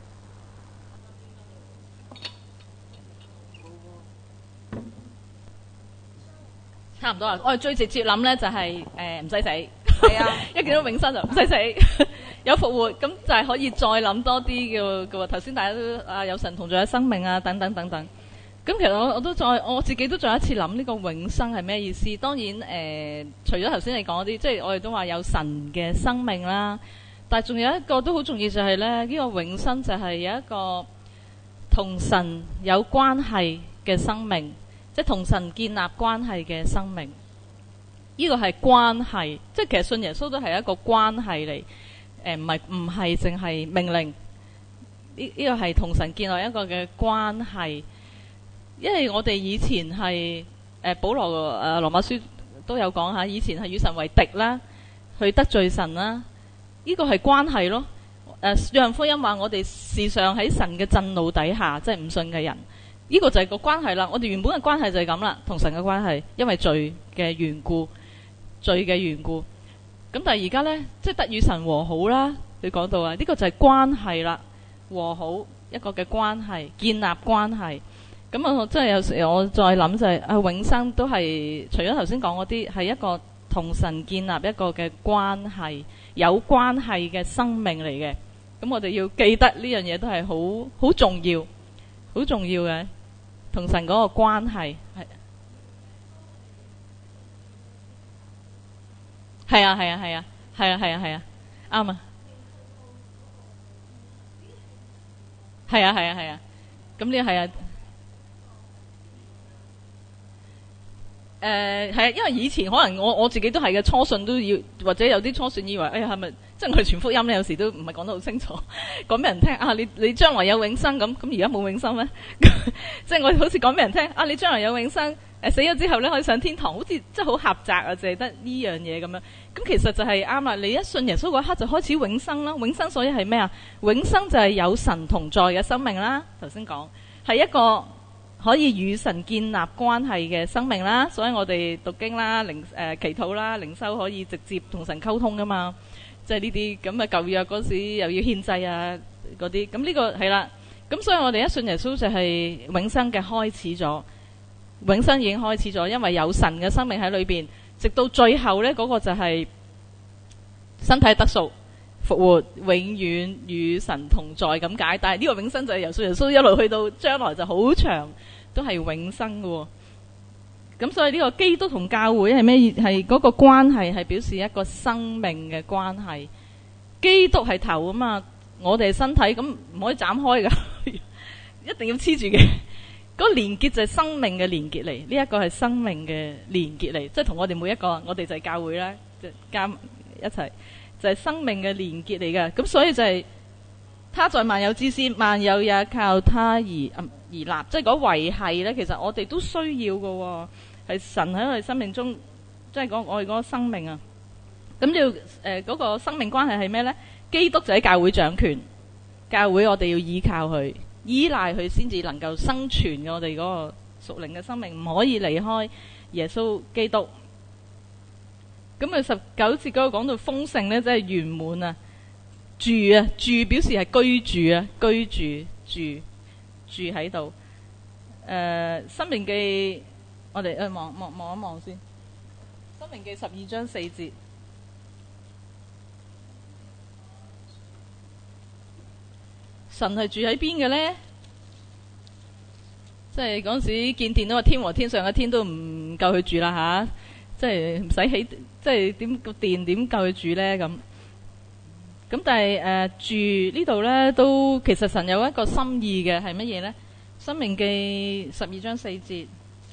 差唔多啦，我哋最直接諗咧就係誒唔使死，係啊，一見到永生就唔使死，有復活，咁就係可以再諗多啲嘅嘅。頭先大家都啊有神同在嘅生命啊，等等等等。咁其實我我都再我自己都再一次諗呢個永生係咩意思？當然誒、呃，除咗頭先你講嗰啲，即係我哋都話有神嘅生命啦，但係仲有一個都好重要就係咧，呢、這個永生就係有一個同神有關係嘅生命。即係同神建立關係嘅生命，呢個係關係，即係其實信耶穌都係一個關係嚟，誒唔係唔係淨係命令，呢呢個係同神建立一個嘅關係。因為我哋以前係誒保羅誒羅馬書都有講下，以前係與神為敵啦，去得罪神啦，呢個係關係咯。誒約翰福音話我哋時常喺神嘅震怒底下，即係唔信嘅人。呢個就係個關係啦，我哋原本嘅關係就係咁啦，同神嘅關係，因為罪嘅緣故，罪嘅緣故。咁但係而家呢，即係得與神和好啦。你講到啊，呢個就係關係啦，和好一個嘅關係，建立關係。咁啊，我真係有時我再諗就係啊，永生都係除咗頭先講嗰啲，係一個同神建立一個嘅關係，有關係嘅生命嚟嘅。咁我哋要記得呢樣嘢都係好好重要。好重要嘅，同神嗰個關係係係啊係啊係啊係啊係啊係啊，啱啊，係啊係啊係啊，咁呢個係啊。誒係啊，因為以前可能我我自己都係嘅，初信都要，或者有啲初信以為，哎呀係咪即係我哋傳福音咧？有時都唔係講得好清楚，講俾人聽啊！你你將來有永生咁，咁而家冇永生咩？即係我好似講俾人聽啊！你將來有永生，誒死咗之後咧可以上天堂，好似即係好狹窄啊！淨係得呢樣嘢咁樣。咁其實就係啱啦。你一信耶穌嗰刻就開始永生啦。永生所以係咩啊？永生就係有神同在嘅生命啦。頭先講係一個可以與神建立關係嘅生命啦，所以我哋讀經啦、靈誒、呃、祈禱啦、靈修可以直接同神溝通噶嘛，即係呢啲咁啊。舊約嗰時又要獻祭啊嗰啲，咁呢個係啦。咁所以我哋一信耶穌就係永生嘅開始咗，永生已經開始咗，因為有神嘅生命喺裏邊，直到最後呢，嗰、那個就係身體得贖、復活，永遠與神同在咁解。但係呢個永生就係耶穌，耶穌一路去到將來就好長。都係永生嘅。哦，咁所以呢個基督同教會係咩？係嗰個關係係表示一個生命嘅關係。基督係頭啊嘛，我哋係身體，咁唔可以斬開噶，一定要黐住嘅。嗰、那個連結就係生命嘅連結嚟，呢、這、一個係生命嘅連結嚟，即係同我哋每一個，我哋就係教會啦，就加一齊就係、是、生命嘅連結嚟嘅。咁所以就係、是、他在萬有之先，萬有也靠他而。嗯而立，即係嗰維繫咧，其實我哋都需要嘅。喎，係神喺我哋生命中，即係講我哋嗰個生命啊。咁要誒嗰個生命關係係咩咧？基督就喺教會掌權，教會我哋要依靠佢，依賴佢先至能夠生存嘅。我哋嗰個屬靈嘅生命唔可以離開耶穌基督。咁啊，十九節嗰個講到豐盛咧，即係圓滿啊，住啊，住表示係居住啊，居住住。住喺度，誒、呃《申命記》我哋誒望望望一望先，《申命記》十二章四節，神係住喺邊嘅咧？即係嗰陣時見見到個天和天上嘅天都唔夠佢住啦吓、啊，即係唔使起，即係點個電點夠佢住咧咁。咁但係誒、呃、住呢度咧，都其實神有一個心意嘅，係乜嘢咧？申命記十二章四節，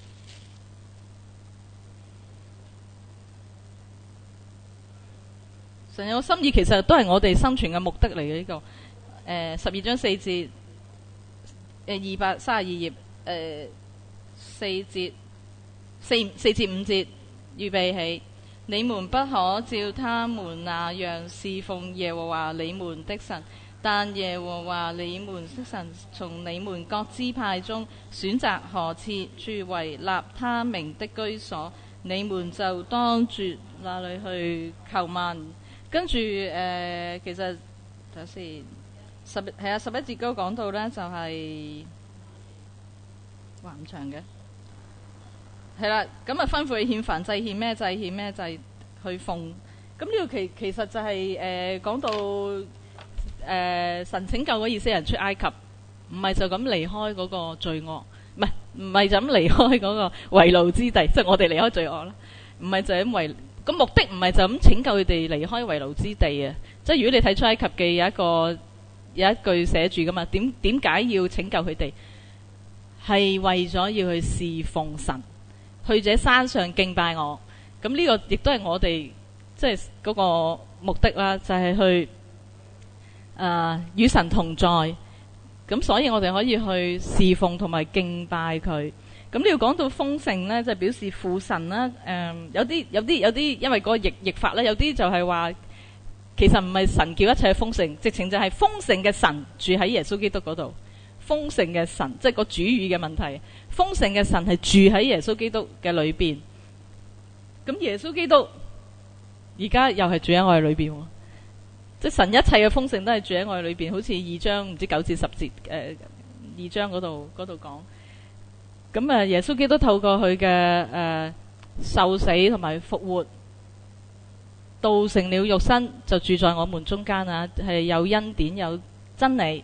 神有個心意，其實都係我哋生存嘅目的嚟嘅呢個。誒十二章四節，誒二百三十二頁，誒四節四四至五節，預備起。你們不可照他們那樣侍奉耶和華你們的神，但耶和華你們的神從你們各支派中選擇何處住為立他名的居所，你們就當住那裏去求問。跟住誒、呃，其實睇下先，十係啊十一節嗰個講到呢，就係話咁長嘅。係啦，咁啊吩咐佢獻燔祭，獻咩祭，獻咩祭去奉。咁呢個其其實就係、是、誒、呃、講到誒、呃、神拯救嗰以色列人出埃及，唔係就咁離開嗰個罪惡，唔係唔係就咁離開嗰個為奴之地，即係我哋離開罪惡啦。唔係就咁為咁目的，唔係就咁拯救佢哋離開為奴之地啊！即係如果你睇出埃及記有一個有一句寫住噶嘛，點點解要拯救佢哋？係為咗要去侍奉神。去這山上敬拜我，咁呢個亦都係我哋即係嗰個目的啦，就係、是、去誒與、呃、神同在，咁所以我哋可以去侍奉同埋敬拜佢。咁呢個講到豐盛呢，就是、表示父神啦。誒、呃、有啲有啲有啲，因為嗰個譯譯法呢，有啲就係話其實唔係神叫一切豐盛，直情就係豐盛嘅神住喺耶穌基督嗰度。豐盛嘅神，即係個主語嘅問題。豐盛嘅神係住喺耶穌基督嘅裏邊。咁耶穌基督而家又係住喺我哋裏邊，即係神一切嘅豐盛都係住喺我哋裏邊。好似二章唔知九至十節誒、呃，二章嗰度嗰度講。咁啊，耶穌基督透過佢嘅誒受死同埋復活，道成了肉身，就住在我們中間啊，係有恩典有真理。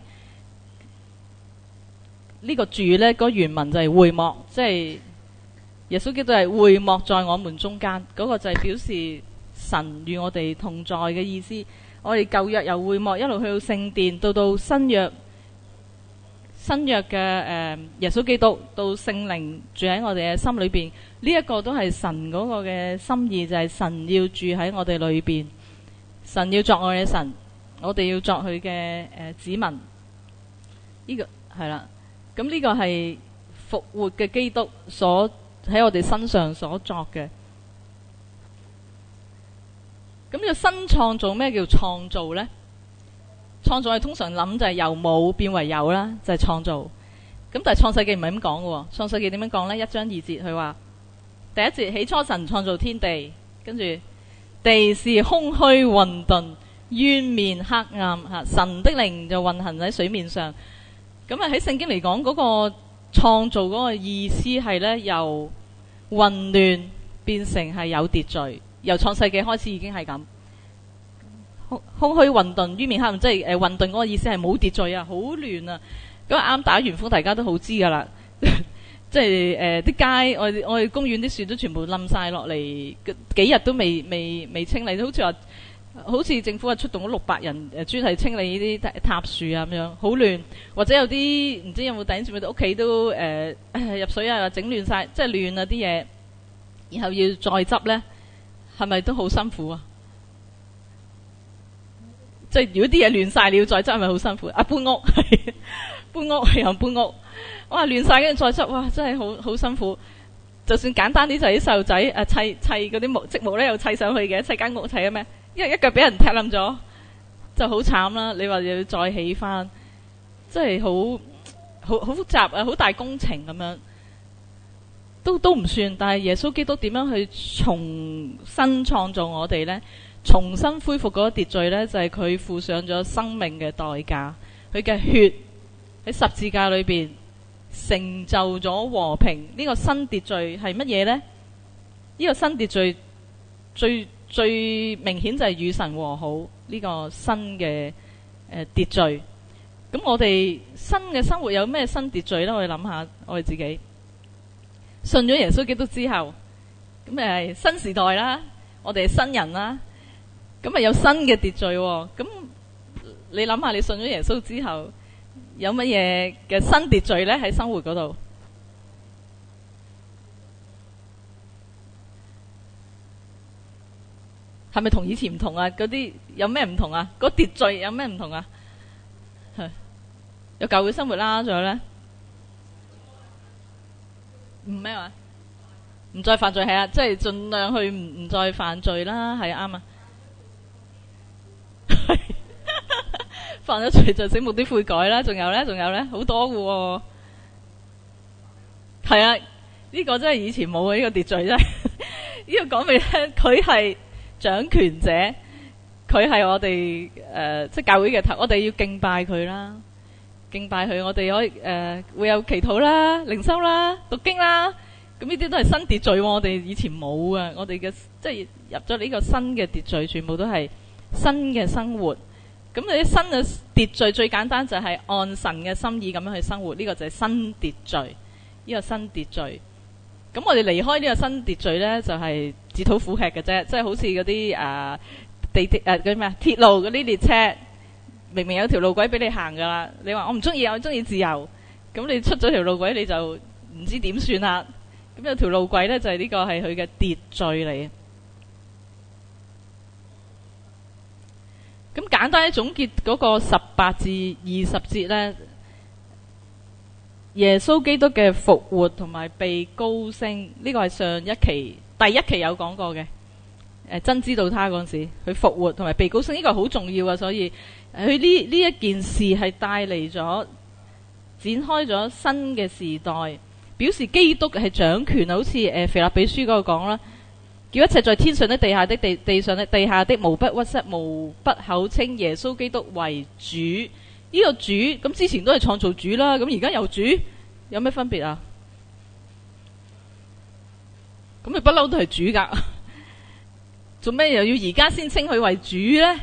呢、這個住呢，嗰原文就係會幕，即係耶穌基督係會幕在我們中間，嗰、那個就係表示神與我哋同在嘅意思。我哋舊約由會幕一路去到聖殿，到到新約新約嘅誒、呃、耶穌基督，到聖靈住喺我哋嘅心裏邊，呢、這、一個都係神嗰個嘅心意，就係、是、神要住喺我哋裏邊，神要作我嘅神，我哋要作佢嘅誒子民。呢、這個係啦，咁呢個係復活嘅基督所喺我哋身上所作嘅。咁呢個新創造，咩叫創造呢？創造係通常諗就係由冇變為有啦，就係、是、創造。咁但係創世記唔係咁講嘅。創世記點樣講呢？一章二節佢話，第一節起初神創造天地，跟住地是空虛混沌，淵面黑暗，吓，神的靈就運行喺水面上。咁啊喺聖經嚟講，嗰、那個創造嗰個意思係呢，由混亂變成係有秩序。由創世記開始已經係咁，空空虛混沌，淵面黑暗，即係誒混沌嗰個意思係冇秩序啊，好亂啊。咁啱打完風，大家都好知噶啦，即係誒啲街，我哋我哋公園啲樹都全部冧晒落嚟，幾日都未未未清理，好似話好似政府啊出動咗六百人誒專係清理呢啲塔樹啊咁樣，好亂。或者有啲唔知有冇弟兄姊妹屋企都誒、呃、入水啊，整亂晒，即係亂啊啲嘢，然後要再執咧。係咪都好辛苦啊？即係如果啲嘢亂晒，你要再執，係咪好辛苦？啊，搬屋，搬屋又搬屋，哇亂晒跟住再執，哇真係好好辛苦。就算簡單啲就係啲細路仔誒砌砌嗰啲木積木咧，又砌上去嘅，砌間屋砌嘅咩？因為一腳俾人踢冧咗，就好慘啦。你話要再起翻，真係好好好複雜啊，好大工程咁樣。都都唔算，但係耶穌基督點樣去重新創造我哋呢？重新恢復嗰個秩序呢，就係、是、佢付上咗生命嘅代價，佢嘅血喺十字架裏邊成就咗和平。呢、這個新秩序係乜嘢呢？呢、這個新秩序最最明顯就係與神和好呢、這個新嘅誒、呃、秩序。咁我哋新嘅生活有咩新秩序呢？我哋諗下我哋自己。信咗耶穌基督之後，咁誒新時代啦，我哋係新人啦，咁啊有新嘅秩序喎。咁你諗下，你信咗耶穌之後，有乜嘢嘅新秩序呢？喺生活嗰度，係咪同以前唔同啊？嗰啲有咩唔同啊？嗰秩序有咩唔同啊？有教會生活啦，仲有呢？唔咩話？唔再犯罪係啊，即係盡量去唔唔再犯罪啦，係啱啊。犯咗罪就醒目啲悔改啦，仲有咧，仲有咧，好多嘅喎。係啊，呢個真係以前冇嘅，呢個秩序真係。呢個講俾你聽，佢係掌權者，佢係我哋誒，即係教會嘅頭，我哋要敬拜佢啦。敬拜佢，我哋可以誒、呃、會有祈禱啦、靈修啦、讀經啦，咁呢啲都係新秩序喎。我哋以前冇嘅，我哋嘅即係入咗呢個新嘅秩序，全部都係新嘅生活。咁你啲新嘅秩序最簡單就係按神嘅心意咁樣去生活，呢、這個就係新秩序，呢、這個新秩序。咁我哋離開呢個新秩序呢，就係、是、自討苦吃嘅啫，即係好似嗰啲誒地鐵誒嗰啲咩鐵路嗰啲列車。明明有條路軌俾你行噶啦，你話我唔中意，我中意自由，咁你出咗條路軌你就唔知點算啦。咁有條路軌呢，就係、是、呢個係佢嘅秩序嚟。咁簡單啲總結嗰個十八至二十節呢，耶穌基督嘅復活同埋被高升，呢、這個係上一期第一期有講過嘅。誒，真知道他嗰陣時，佢復活同埋被高升，呢、這個好重要啊！所以佢呢呢一件事係帶嚟咗展開咗新嘅時代，表示基督係掌權啊！好似誒腓立比書嗰個講啦，叫一切在天上的、地下的、地地上的、地下的，無不屈膝，無不口稱耶穌基督為主。呢、這個主咁之前都係創造主啦，咁而家有主，有咩分別啊？咁佢不嬲都係主噶。做咩又要而家先稱佢為主呢？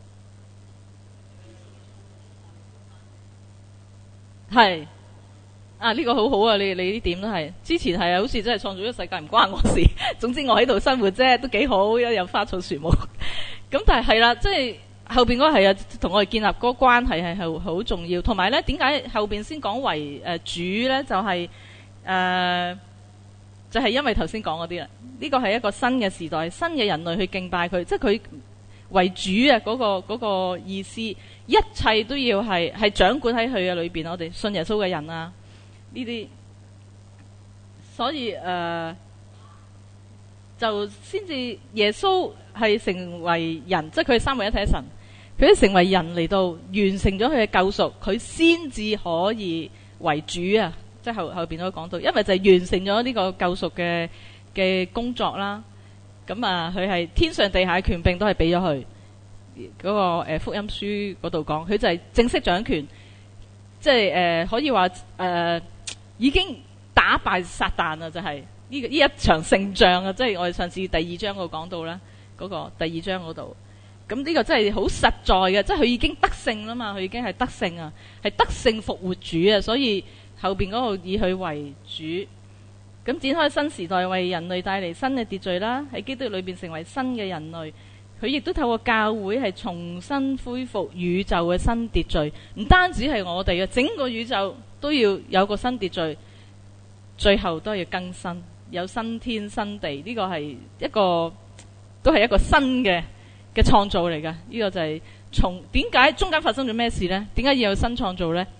係啊！呢、這個好好啊！你你呢點都係之前係啊，好似真係創造咗世界唔關我事。總之我喺度生活啫，都幾好，有有花草樹木。咁但係係啦，即係後邊嗰個係啊，同我哋建立嗰個關係係係好重要。同埋咧，點解後邊先講為誒、呃、主咧？就係、是、誒、呃，就係、是、因為頭先講嗰啲啦。呢、這個係一個新嘅時代，新嘅人類去敬拜佢，即係佢為主啊！嗰、那個嗰、那個意思，一切都要係係掌管喺佢嘅裏邊。我哋信耶穌嘅人啊！呢啲，所以誒、呃，就先至耶穌係成為人，即係佢係三位一體神，佢都成為人嚟到完成咗佢嘅救贖，佢先至可以為主啊！即係後後邊都講到，因為就係完成咗呢個救贖嘅嘅工作啦。咁啊，佢係天上地下嘅權柄都係俾咗佢嗰個誒、呃、福音書嗰度講，佢就係正式掌權，即係誒、呃、可以話誒。呃已經打敗撒旦啦，就係呢個呢一場勝仗啊！即係我哋上次第二章嗰度講到啦，嗰個第二章嗰度，咁呢個真係好實在嘅，即係佢已經得勝啦嘛，佢已經係得勝啊，係得勝復活主啊，所以後邊嗰度以佢為主，咁展開新時代，為人類帶嚟新嘅秩序啦，喺基督裏邊成為新嘅人類，佢亦都透過教會係重新恢復宇宙嘅新秩序，唔單止係我哋嘅，整個宇宙都要有個新秩序，最後都要更新，有新天新地。呢個係一個都係一個新嘅嘅創造嚟㗎。呢個就係從點解中間發生咗咩事呢？點解要有新創造呢？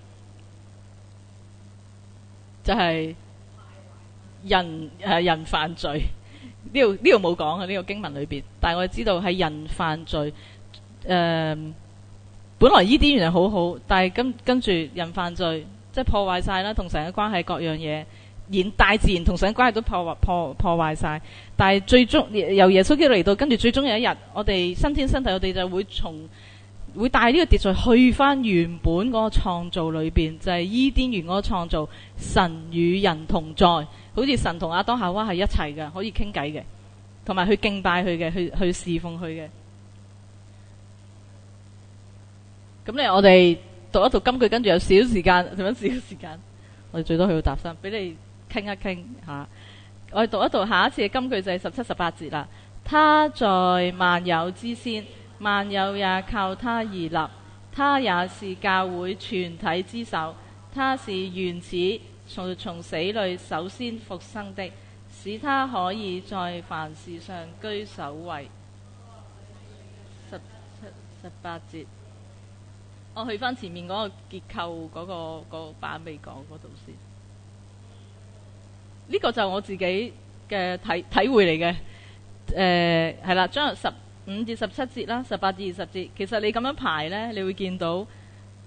就係人誒人犯罪。呢度呢度冇講啊，呢個經文裏邊，但係我哋知道係人犯罪。誒，本來伊甸園係好好，但係跟跟住人犯罪。即係破壞晒啦，同神嘅關係各樣嘢，連大自然同神嘅關係都破壞破破壞晒。但係最終由耶穌基督嚟到，跟住最終有一日，我哋新天新地，我哋就會從會帶呢個秩序去翻原本嗰個創造裏邊，就係、是、伊甸園嗰個創造，神與人同在，好似神同亞當夏娃係一齊嘅，可以傾偈嘅，同埋去敬拜佢嘅，去去侍奉佢嘅。咁咧，我哋讀一讀金句，跟住有少少時間，仲有少少時間，我哋最多去到答心，俾你傾一傾吓。我哋讀一讀下一次嘅金句就係十七、十八節啦。他在萬有之先，萬有也靠他而立，他也是教會全體之首。他是原始，從從死裏首先復生的，使他可以在凡事上居首位。十七、十八節。我去翻前面嗰個結構嗰、那個嗰、那個版未講嗰度先，呢、這個就我自己嘅體體會嚟嘅。誒係啦，將十五至十七節啦，十八至二十節，其實你咁樣排呢，你會見到誒、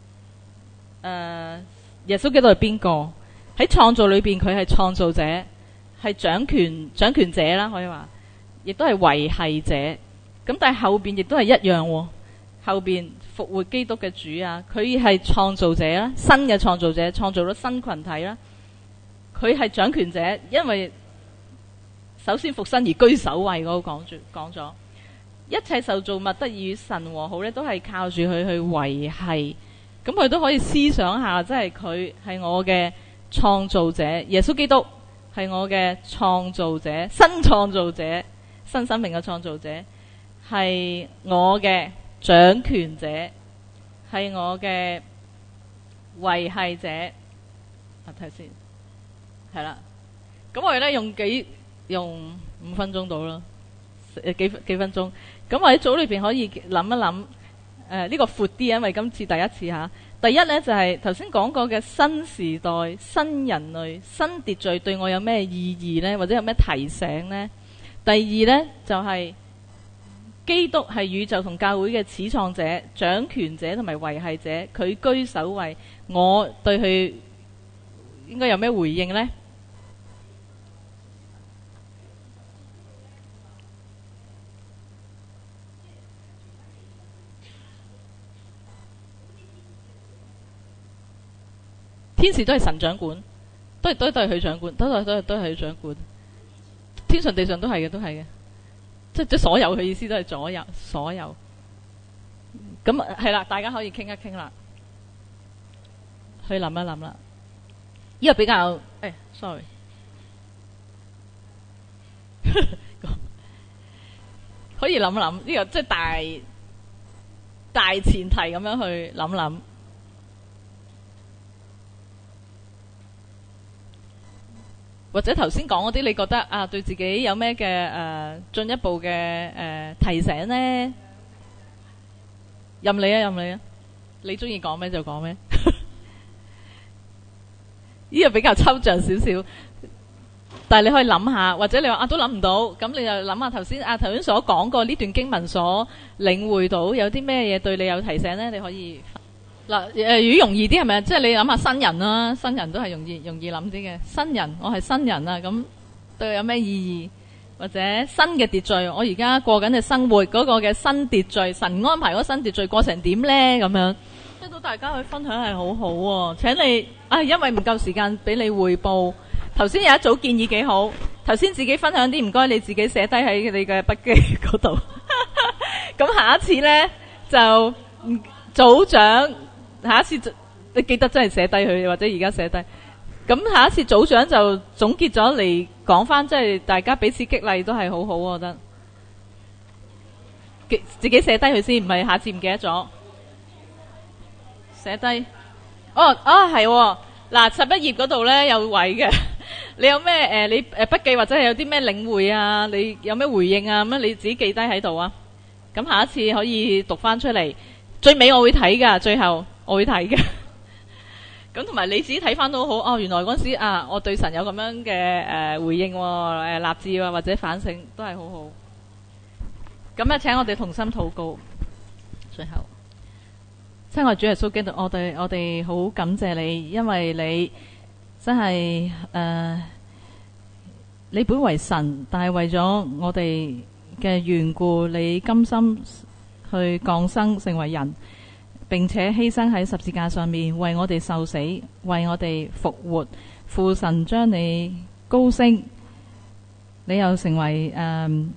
呃、耶穌基督係邊個？喺創造裏邊佢係創造者，係掌權掌權者啦，可以話，亦都係維繫者。咁但係後邊亦都係一樣喎，後邊。復活基督嘅主啊，佢係創造者啦，新嘅創造者，創造咗新群體啦。佢係掌權者，因為首先復生而居首位嗰個講住講咗，一切受造物得以與神和好呢，都係靠住佢去維繫。咁佢都可以思想下，即係佢係我嘅創造者，耶穌基督係我嘅創造者，新創造者，新生命嘅創造者，係我嘅掌權者，係我嘅維繫者。啊，睇先，係啦。咁我哋咧用幾用五分鐘到啦，誒幾幾分鐘。咁我喺組裏邊可以諗一諗，誒、呃、呢、這個闊啲，因為今次第一次吓。第一呢，就係頭先講過嘅新時代、新人類、新秩序對我有咩意義呢？或者有咩提醒呢？第二呢，就係、是。基督係宇宙同教會嘅始創者、掌權者同埋維繫者，佢居首位。我對佢應該有咩回應呢？天使都係神掌管，都係都係佢掌管，都係都係都係佢掌管。天上地上都係嘅，都係嘅。即即所有嘅意思都係左右所有，咁係啦，大家可以傾一傾啦，去諗一諗啦。 呢個比較誒 sorry 可以諗諗呢個即係大大前提咁樣去諗諗。或者頭先講嗰啲，你覺得啊，對自己有咩嘅誒進一步嘅誒、呃、提醒呢？任你啊，任你啊，你中意講咩就講咩。呢個比較抽象少少，但係你可以諗下，或者你話啊都諗唔到，咁你就諗下頭先啊頭先所講過呢段經文所領會到有啲咩嘢對你有提醒呢？你可以。嗱，誒，如果容易啲係咪？即係你諗下新人啦，新人都係容易容易諗啲嘅。新人，我係新人啊，咁對我有咩意義？或者新嘅秩序，我而家過緊嘅生活嗰個嘅新秩序，神安排嗰個新秩序過成點呢？咁樣，得到大家去分享係好好喎。請你啊，因為唔夠時間俾你匯報。頭先有一組建議幾好，頭先自己分享啲唔該，你自己寫低喺你嘅筆記嗰度。咁下一次呢，就組長。下一次你記得真係寫低佢，或者而家寫低。咁下一次組長就總結咗嚟講翻，即係大家彼此激勵都係好好，我覺得。自己寫低佢先，唔係下次唔記得咗。寫低。哦，啊係，嗱十一頁嗰度咧有位嘅。你有咩誒、呃？你誒筆記或者係有啲咩領會啊？你有咩回應啊？咁你自己記低喺度啊。咁下一次可以讀翻出嚟。最尾我會睇噶，最後。我會睇嘅，咁同埋你自己睇翻都好哦。原來嗰時啊，我對神有咁樣嘅誒、呃、回應、哦，誒、呃、立志啊或者反省都係好好。咁啊，請我哋同心禱告。最後，親愛主耶穌基督，我哋我哋好感謝你，因為你真係誒、呃，你本為神，但係為咗我哋嘅緣故，你甘心去降生成為人。並且犧牲喺十字架上面，為我哋受死，為我哋復活。父神將你高升，你又成為誒誒、呃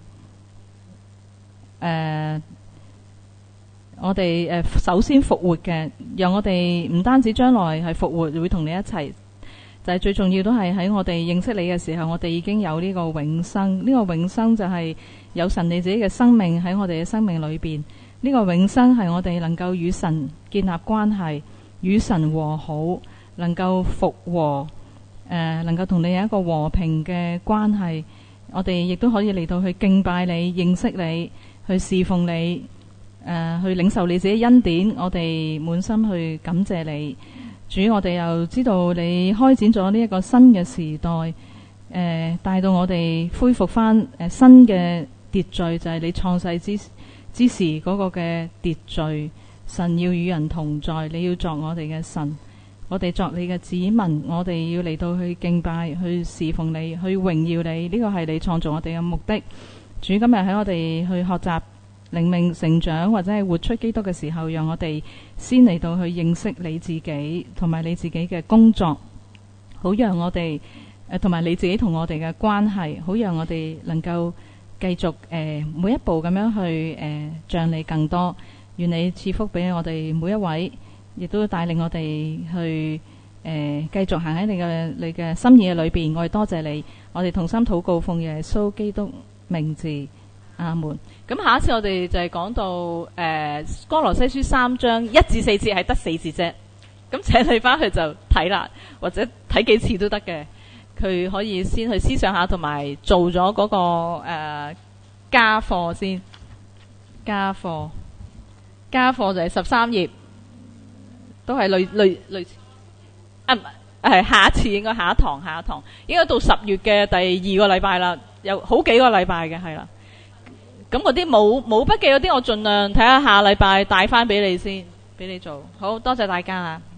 呃，我哋誒、呃、首先復活嘅，讓我哋唔單止將來係復活，會同你一齊。就係、是、最重要都係喺我哋認識你嘅時候，我哋已經有呢個永生。呢、這個永生就係有神你自己嘅生命喺我哋嘅生命裏邊。呢個永生係我哋能夠與神建立關係，與神和好，能夠復和，誒、呃，能夠同你有一個和平嘅關係。我哋亦都可以嚟到去敬拜你、認識你、去侍奉你，誒、呃，去領受你自己恩典。我哋滿心去感謝你，主。我哋又知道你開展咗呢一個新嘅時代，誒、呃，帶到我哋恢復翻誒新嘅秩序，就係、是、你創世之之時嗰個嘅秩序。神要與人同在，你要作我哋嘅神，我哋作你嘅子民，我哋要嚟到去敬拜、去侍奉你、去榮耀你。呢個係你創造我哋嘅目的。主，今日喺我哋去學習靈命成長或者係活出基督嘅時候，讓我哋先嚟到去認識你自己同埋你自己嘅工作，好讓我哋誒同埋你自己同我哋嘅關係，好讓我哋能夠繼續誒、呃、每一步咁樣去誒像、呃、你更多。願你賜福俾我哋每一位，亦都帶領我哋去誒繼續行喺你嘅你嘅心意嘅裏邊。我哋多謝你，我哋同心禱告，奉耶穌基督名字，阿門。咁下一次我哋就係講到誒、呃、哥羅西書三章一至四節係得四節啫。咁請你翻去就睇啦，或者睇幾次都得嘅。佢可以先去思想下，同埋做咗嗰、那個誒家課先。家課家課就係十三頁，都係類類類似。啊，係下一次應該下一堂下一堂，應該到十月嘅第二個禮拜啦，有好幾個禮拜嘅係啦。咁嗰啲冇冇筆記嗰啲，我盡量睇下下禮拜帶翻俾你先，俾你做。好多謝大家啊！